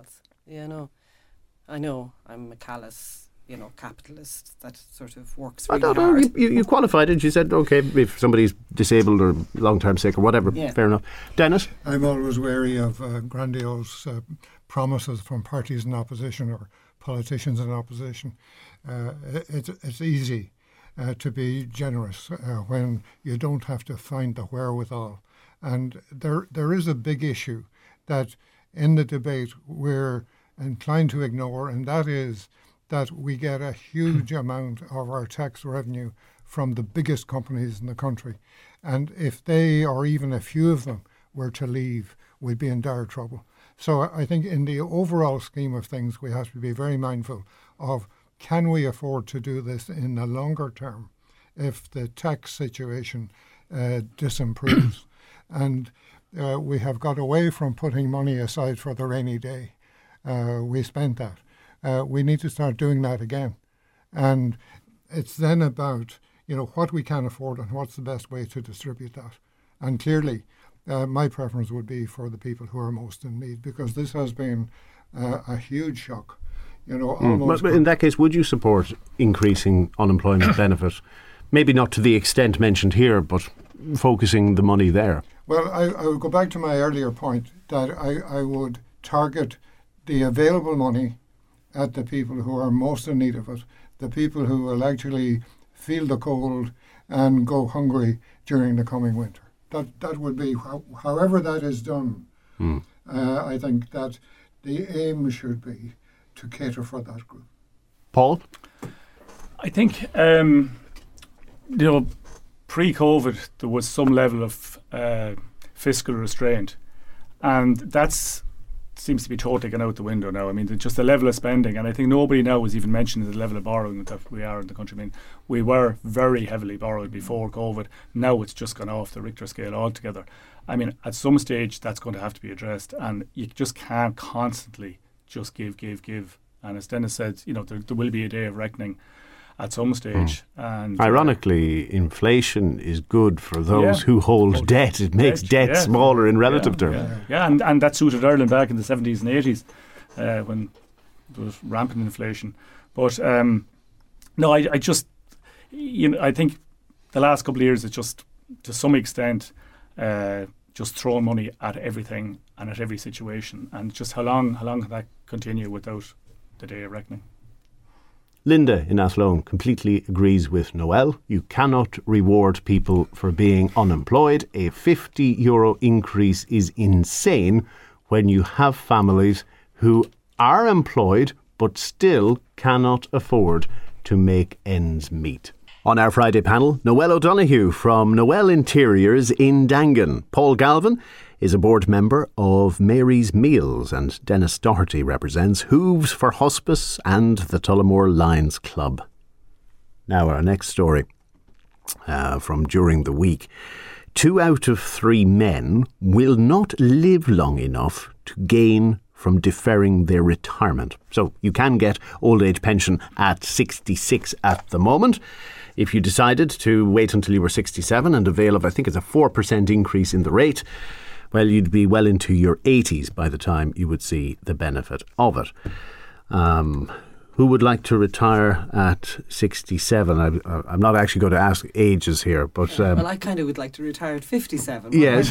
Speaker 11: Yeah, no. I know. I'm a callous, you know, capitalist that sort of works
Speaker 2: I
Speaker 11: really
Speaker 2: don't know.
Speaker 11: hard.
Speaker 2: You, you qualified it. You said, okay, if somebody's disabled or long-term sick or whatever,
Speaker 11: Yeah.
Speaker 2: fair enough. Dennis?
Speaker 10: I'm always wary of uh, grandiose uh, promises from parties in opposition or politicians in opposition. Uh, it, it's, it's easy uh, to be generous uh, when you don't have to find the wherewithal. And there there is a big issue that in the debate we're inclined to ignore, and that is that we get a huge amount of our tax revenue from the biggest companies in the country. And if they, or even a few of them, were to leave, we'd be in dire trouble. So I think in the overall scheme of things, we have to be very mindful of, can we afford to do this in the longer term if the tax situation uh, disimproves? And uh, we have got away from putting money aside for the rainy day. Uh, we spent that. Uh, we need to start doing that again. And it's then about, you know, what we can afford and what's the best way to distribute that. And clearly, uh, my preference would be for the people who are most in need, because this has been uh, a huge shock. You know,
Speaker 2: Mm.
Speaker 10: almost.
Speaker 2: But in that case, would you support increasing unemployment benefit? Maybe not to the extent mentioned here, but focusing the money there.
Speaker 10: Well, I, I would go back to my earlier point that I, I would target the available money at the people who are most in need of it, the people who will actually feel the cold and go hungry during the coming winter. That that would be, how, however that is done,
Speaker 2: Mm.
Speaker 10: uh, I think that the aim should be to cater for that group.
Speaker 2: Paul?
Speaker 9: I think, um, you know, pre-COVID, there was some level of uh, fiscal restraint, and that's seems to be totally gone out the window now. I mean, the, just the level of spending, and I think nobody now is even mentioning the level of borrowing that we are in the country. I mean, we were very heavily borrowed before COVID. Now it's just gone off the Richter scale altogether. I mean, at some stage that's going to have to be addressed, and you just can't constantly just give, give, give. And as Dennis said, you know, there, there will be a day of reckoning at some stage. Mm. And
Speaker 2: ironically, uh, inflation is good for those
Speaker 9: yeah.
Speaker 2: who hold oh, debt. It makes debt, debt yeah. smaller in relative
Speaker 9: yeah,
Speaker 2: terms.
Speaker 9: Yeah, yeah. And, and that suited Ireland back in the seventies and eighties uh, when there was rampant inflation. But um, no, I, I just, you know, I think the last couple of years it's just, to some extent, uh, just throwing money at everything and at every situation. And just how long, how long can that continue without the day of reckoning?
Speaker 2: Linda in Athlone completely agrees with Noel. You cannot reward people for being unemployed. A fifty euro increase is insane when you have families who are employed but still cannot afford to make ends meet. On our Friday panel, Noel O'Donoghue from Noel Interiors in Dangan. Paul Galvin is a board member of Mary's Meals, and Dennis Doherty represents Hooves for Hospice and the Tullamore Lions Club. Now our next story uh, from during the week. Two out of three men will not live long enough to gain from deferring their retirement. So you can get old age pension at sixty-six at the moment. If you decided to wait until you were sixty-seven and avail of, I think it's a four percent increase in the rate, well, you'd be well into your eighties by the time you would see the benefit of it. Um, who would like to retire at sixty-seven? I, I'm not actually going to ask ages here, but... Um,
Speaker 11: well, I kind of would like to retire at fifty-seven.
Speaker 2: Yes.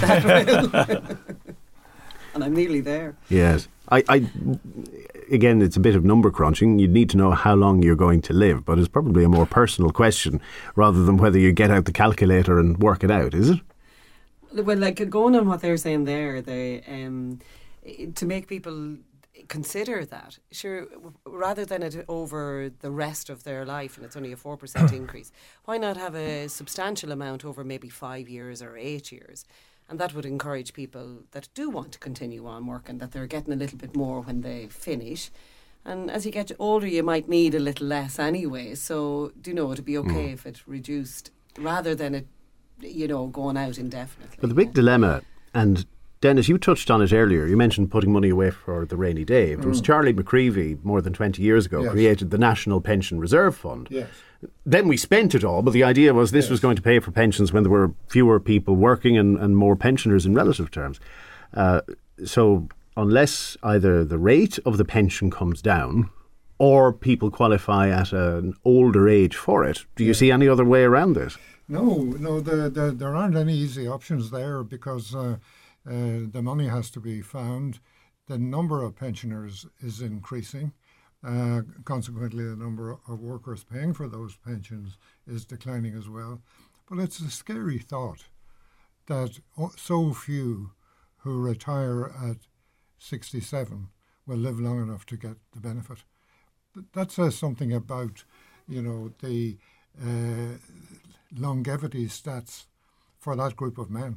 Speaker 11: And I'm nearly there.
Speaker 2: Yes. I, I, again, it's a bit of number crunching. You'd need to know how long you're going to live, but it's probably a more personal question rather than whether you get out the calculator and work it out, is it?
Speaker 11: Well, like going on what they're saying there, they um, to make people consider that, sure, rather than it over the rest of their life, and it's only a four percent increase, why not have a substantial amount over maybe five years or eight years? And that would encourage people that do want to continue on working, that they're getting a little bit more when they finish. And as you get older, you might need a little less anyway. So, do you know, it'd be okay mm. if it reduced rather than it, you know, going out indefinitely.
Speaker 2: But the big dilemma, and Dennis, you touched on it earlier. You mentioned putting money away for the rainy day. It was mm. Charlie McCreevy more than twenty years ago yes. created the National Pension Reserve Fund.
Speaker 10: Yes.
Speaker 2: Then we spent it all, but the idea was this yes. was going to pay for pensions when there were fewer people working and, and more pensioners in relative terms. Uh, so unless either the rate of the pension comes down or people qualify at an older age for it. Do you yeah. see any other way around this?
Speaker 10: No, no, the, the, there aren't any easy options there because uh, uh, the money has to be found. The number of pensioners is increasing. Uh, consequently, the number of workers paying for those pensions is declining as well. But it's a scary thought that so few who retire at sixty-seven will live long enough to get the benefit. That says something about, you know, the uh, longevity stats for that group of men.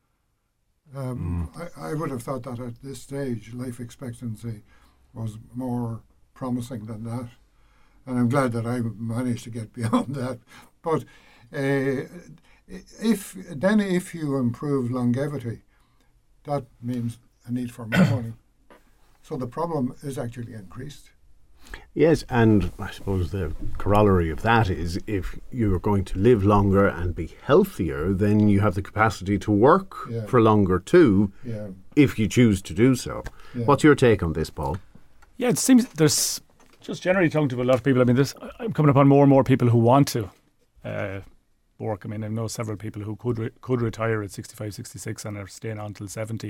Speaker 10: Um, mm. I, I would have thought that at this stage, life expectancy was more promising than that. And I'm glad that I managed to get beyond that. But uh, if then if you improve longevity, that means a need for more money. So the problem is actually increased.
Speaker 2: Yes, and I suppose the corollary of that is if you're going to live longer and be healthier, then you have the capacity to work yeah. for longer too, yeah. if you choose to do so. Yeah. What's your take on this, Paul?
Speaker 9: Yeah, it seems there's, just generally talking to a lot of people, I mean, this, I'm coming upon more and more people who want to uh, work. I mean, I know several people who could re- could retire at sixty-five, sixty-six and are staying on until seventy.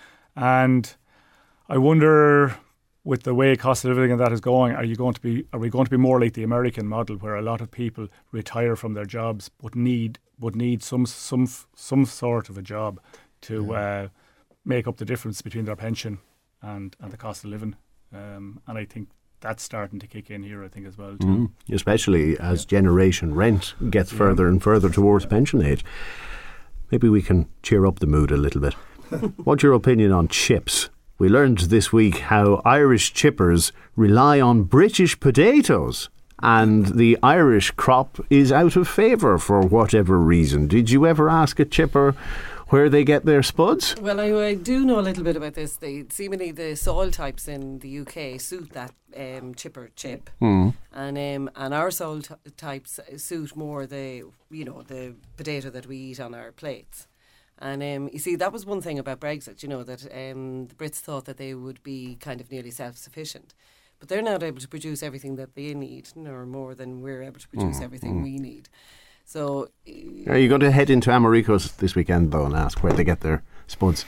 Speaker 9: And I wonder, with the way cost of living and that is going, are you going to be? Are we going to be more like the American model, where a lot of people retire from their jobs but need would need some some some sort of a job to yeah. uh, make up the difference between their pension and, and the cost of living? Um, and I think that's starting to kick in here, I think, as well too.
Speaker 2: Mm, especially as yeah. generation rent gets yeah. further and further towards pension age. Maybe we can cheer up the mood a little bit. What's your opinion on chips? We learned this week how Irish chippers rely on British potatoes, and the Irish crop is out of favour for whatever reason. Did you ever ask a chipper where they get their spuds?
Speaker 11: Well, I, I do know a little bit about this. They, seemingly the soil types in the U K suit that um, chipper chip, mm. and um, and our soil t- types suit more the you know the potato that we eat on our plates. And um, you see, that was one thing about Brexit, you know, that um, the Brits thought that they would be kind of nearly self-sufficient. But they're not able to produce everything that they need, nor more than we're able to produce mm, everything mm. we need. So,
Speaker 2: are you going to head into Americo's this weekend, though, and ask where they get their spuds?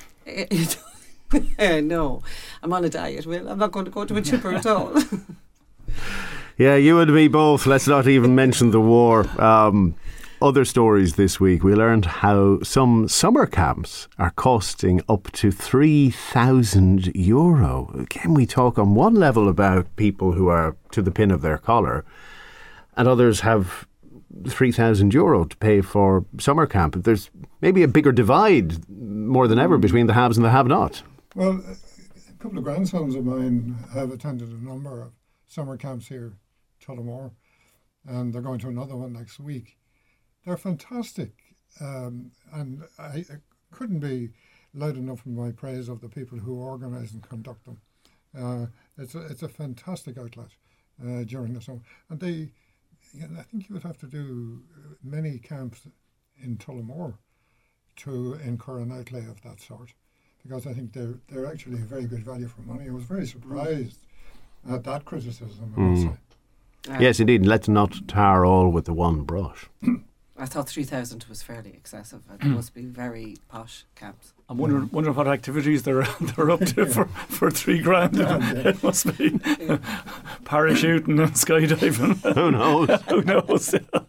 Speaker 11: No, I'm on a diet, Will. I'm not going to go to a chipper at all.
Speaker 2: Yeah, you and me both. Let's not even mention the war. Um, other stories this week. We learned how some summer camps are costing up to three thousand euro. Again, we talk on one level about people who are to the pin of their collar, and others have three thousand euro to pay for summer camp. There's maybe a bigger divide more than ever between the haves and the have-not.
Speaker 10: Well, a couple of grandsons of mine have attended a number of summer camps here in Tullamore, and they're going to another one next week. They're fantastic, um, and I, I couldn't be loud enough in my praise of the people who organise and conduct them. Uh, it's a, it's a fantastic outlet uh, during the summer, and they. I think you would have to do many camps in Tullamore to incur an outlay of that sort, because I think they're they're actually a very good value for money. I was very surprised at that criticism, I must
Speaker 2: mm.
Speaker 10: say.
Speaker 2: Um, yes, indeed. Let's not tar all with the one brush.
Speaker 11: I thought three thousand was fairly excessive. It must be very posh camps.
Speaker 9: I'm wondering, wondering what activities they're they're up to yeah. for, for three grand. Yeah, yeah. It must be yeah. parachuting and skydiving.
Speaker 2: Who knows?
Speaker 9: Who knows?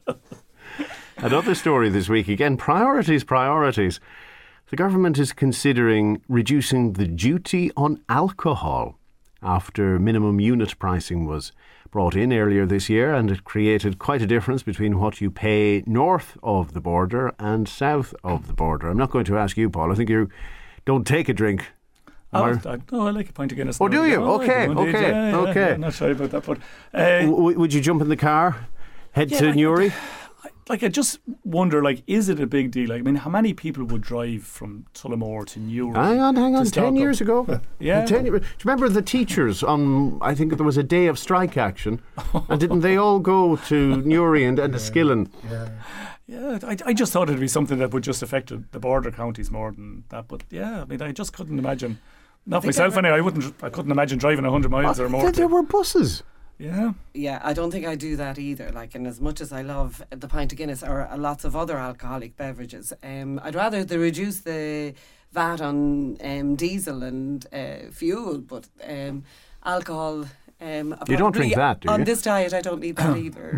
Speaker 2: Another story this week. Again, priorities, priorities. The government is considering reducing the duty on alcohol after minimum unit pricing was brought in earlier this year, and it created quite a difference between what you pay north of the border and south of the border. I'm not going to ask you, Paul. I think you don't take a drink.
Speaker 9: Oh, I, oh, I like a pint of Guinness.
Speaker 2: Oh, do you?
Speaker 9: Oh,
Speaker 2: okay,
Speaker 9: do
Speaker 2: okay,
Speaker 9: yeah, yeah,
Speaker 2: okay.
Speaker 9: Yeah, I'm not sorry about that, but uh,
Speaker 2: w- would you jump in the car, head
Speaker 9: yeah,
Speaker 2: to
Speaker 9: like,
Speaker 2: Newry?
Speaker 9: Like, I just wonder, like, is it a big deal? Like, I mean, how many people would drive from Tullamore to Newry?
Speaker 2: Hang on, hang on. Ten years ago.
Speaker 9: Yeah.
Speaker 2: Ten years. Do you remember the teachers on, I think there was a day of strike action, and didn't they all go to Newry and, and yeah. Skillen?
Speaker 10: Yeah.
Speaker 9: Yeah, I, I just thought it'd be something that would just affect the border counties more than that. But yeah, I mean, I just couldn't imagine Not myself, anyway. I wouldn't. I couldn't imagine driving a hundred miles or more.
Speaker 2: There, there were buses.
Speaker 9: Yeah.
Speaker 11: Yeah, I don't think I do that either. Like, and as much as I love the pint of Guinness or lots of other alcoholic beverages, um, I'd rather they reduce the V A T on um, diesel and uh, fuel, but um, alcohol. Um,
Speaker 2: you don't drink that, do you?
Speaker 11: On this diet, I don't need that either.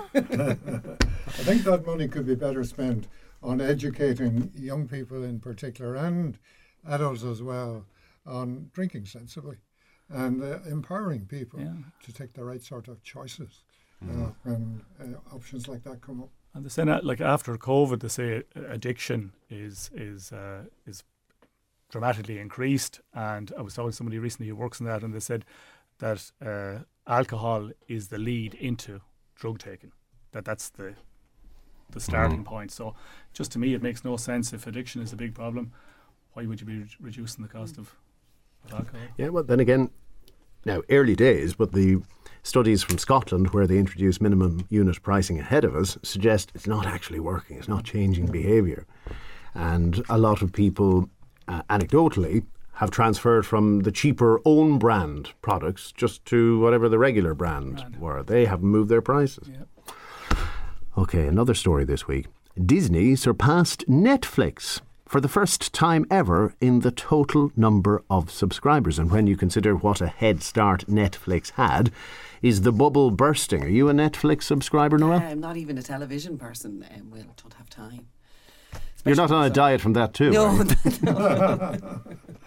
Speaker 10: I think that money could be better spent on educating young people in particular and adults as well on drinking sensibly and uh, empowering people
Speaker 9: yeah.
Speaker 10: to take the right sort of choices mm. uh, when uh, options like that come up.
Speaker 9: And they say that, like after COVID, they say addiction is is uh, is dramatically increased. And I was talking to somebody recently who works in that, and they said that uh, alcohol is the lead into drug taking. That that's the the starting mm. point. So, just to me, it makes no sense if addiction is a big problem. Why would you be re- reducing the cost of, of alcohol?
Speaker 2: Yeah, well, then again, now early days, but the studies from Scotland where they introduced minimum unit pricing ahead of us suggest it's not actually working. It's not changing behaviour, and a lot of people, uh, anecdotally, have transferred from the cheaper own brand products just to whatever the regular brand right. were. They haven't moved their prices. Yep. Okay, another story this week. Disney surpassed Netflix for the first time ever in the total number of subscribers. And when you consider what a head start Netflix had, is the bubble bursting? Are you a Netflix subscriber, Noelle?
Speaker 11: I'm not even a television person, um, Will. Don't have time.
Speaker 2: You're not on a diet from that too,
Speaker 11: no,
Speaker 2: no.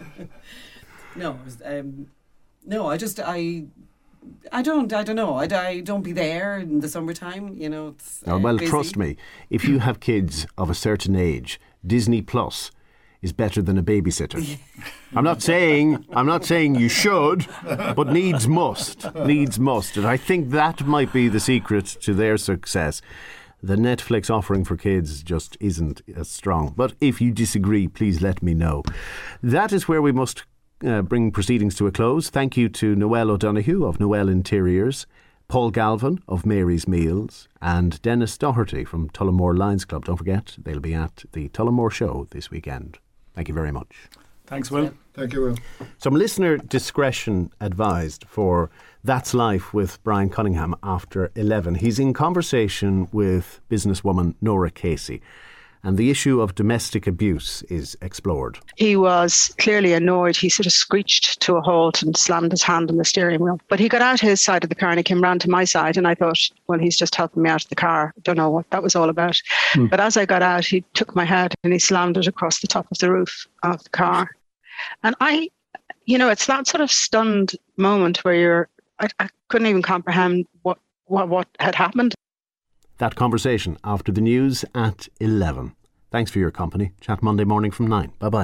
Speaker 11: no, um, no. I just I, I don't. I don't know. I, I don't be there in the summertime. You know. It's, uh,
Speaker 2: oh, well,
Speaker 11: busy.
Speaker 2: Trust me. If you have kids of a certain age, Disney Plus is better than a babysitter. I'm not saying I'm not saying you should, but needs must. Needs must. And I think that might be the secret to their success. The Netflix offering for kids just isn't as strong. But if you disagree, please let me know. That is where we must uh, bring proceedings to a close. Thank you to Noelle O'Donoghue of Noelle Interiors, Paul Galvin of Mary's Meals, and Dennis Doherty from Tullamore Lions Club. Don't forget, they'll be at the Tullamore Show this weekend. Thank you very much.
Speaker 9: Thanks, Will.
Speaker 10: Thank you, Will.
Speaker 2: Some listener discretion advised for That's Life with Brian Cunningham after eleven. He's in conversation with businesswoman Nora Casey, and the issue of domestic abuse is explored.
Speaker 5: He was clearly annoyed. He sort of screeched to a halt and slammed his hand on the steering wheel. But he got out his side of the car and he came round to my side, and I thought, well, he's just helping me out of the car. Don't know what that was all about. Mm. But as I got out, he took my head and he slammed it across the top of the roof of the car. And I, you know, it's that sort of stunned moment where you're, I, I couldn't even comprehend what, what, what had happened.
Speaker 2: That conversation after the news at eleven. Thanks for your company. Chat Monday morning from nine. Bye-bye.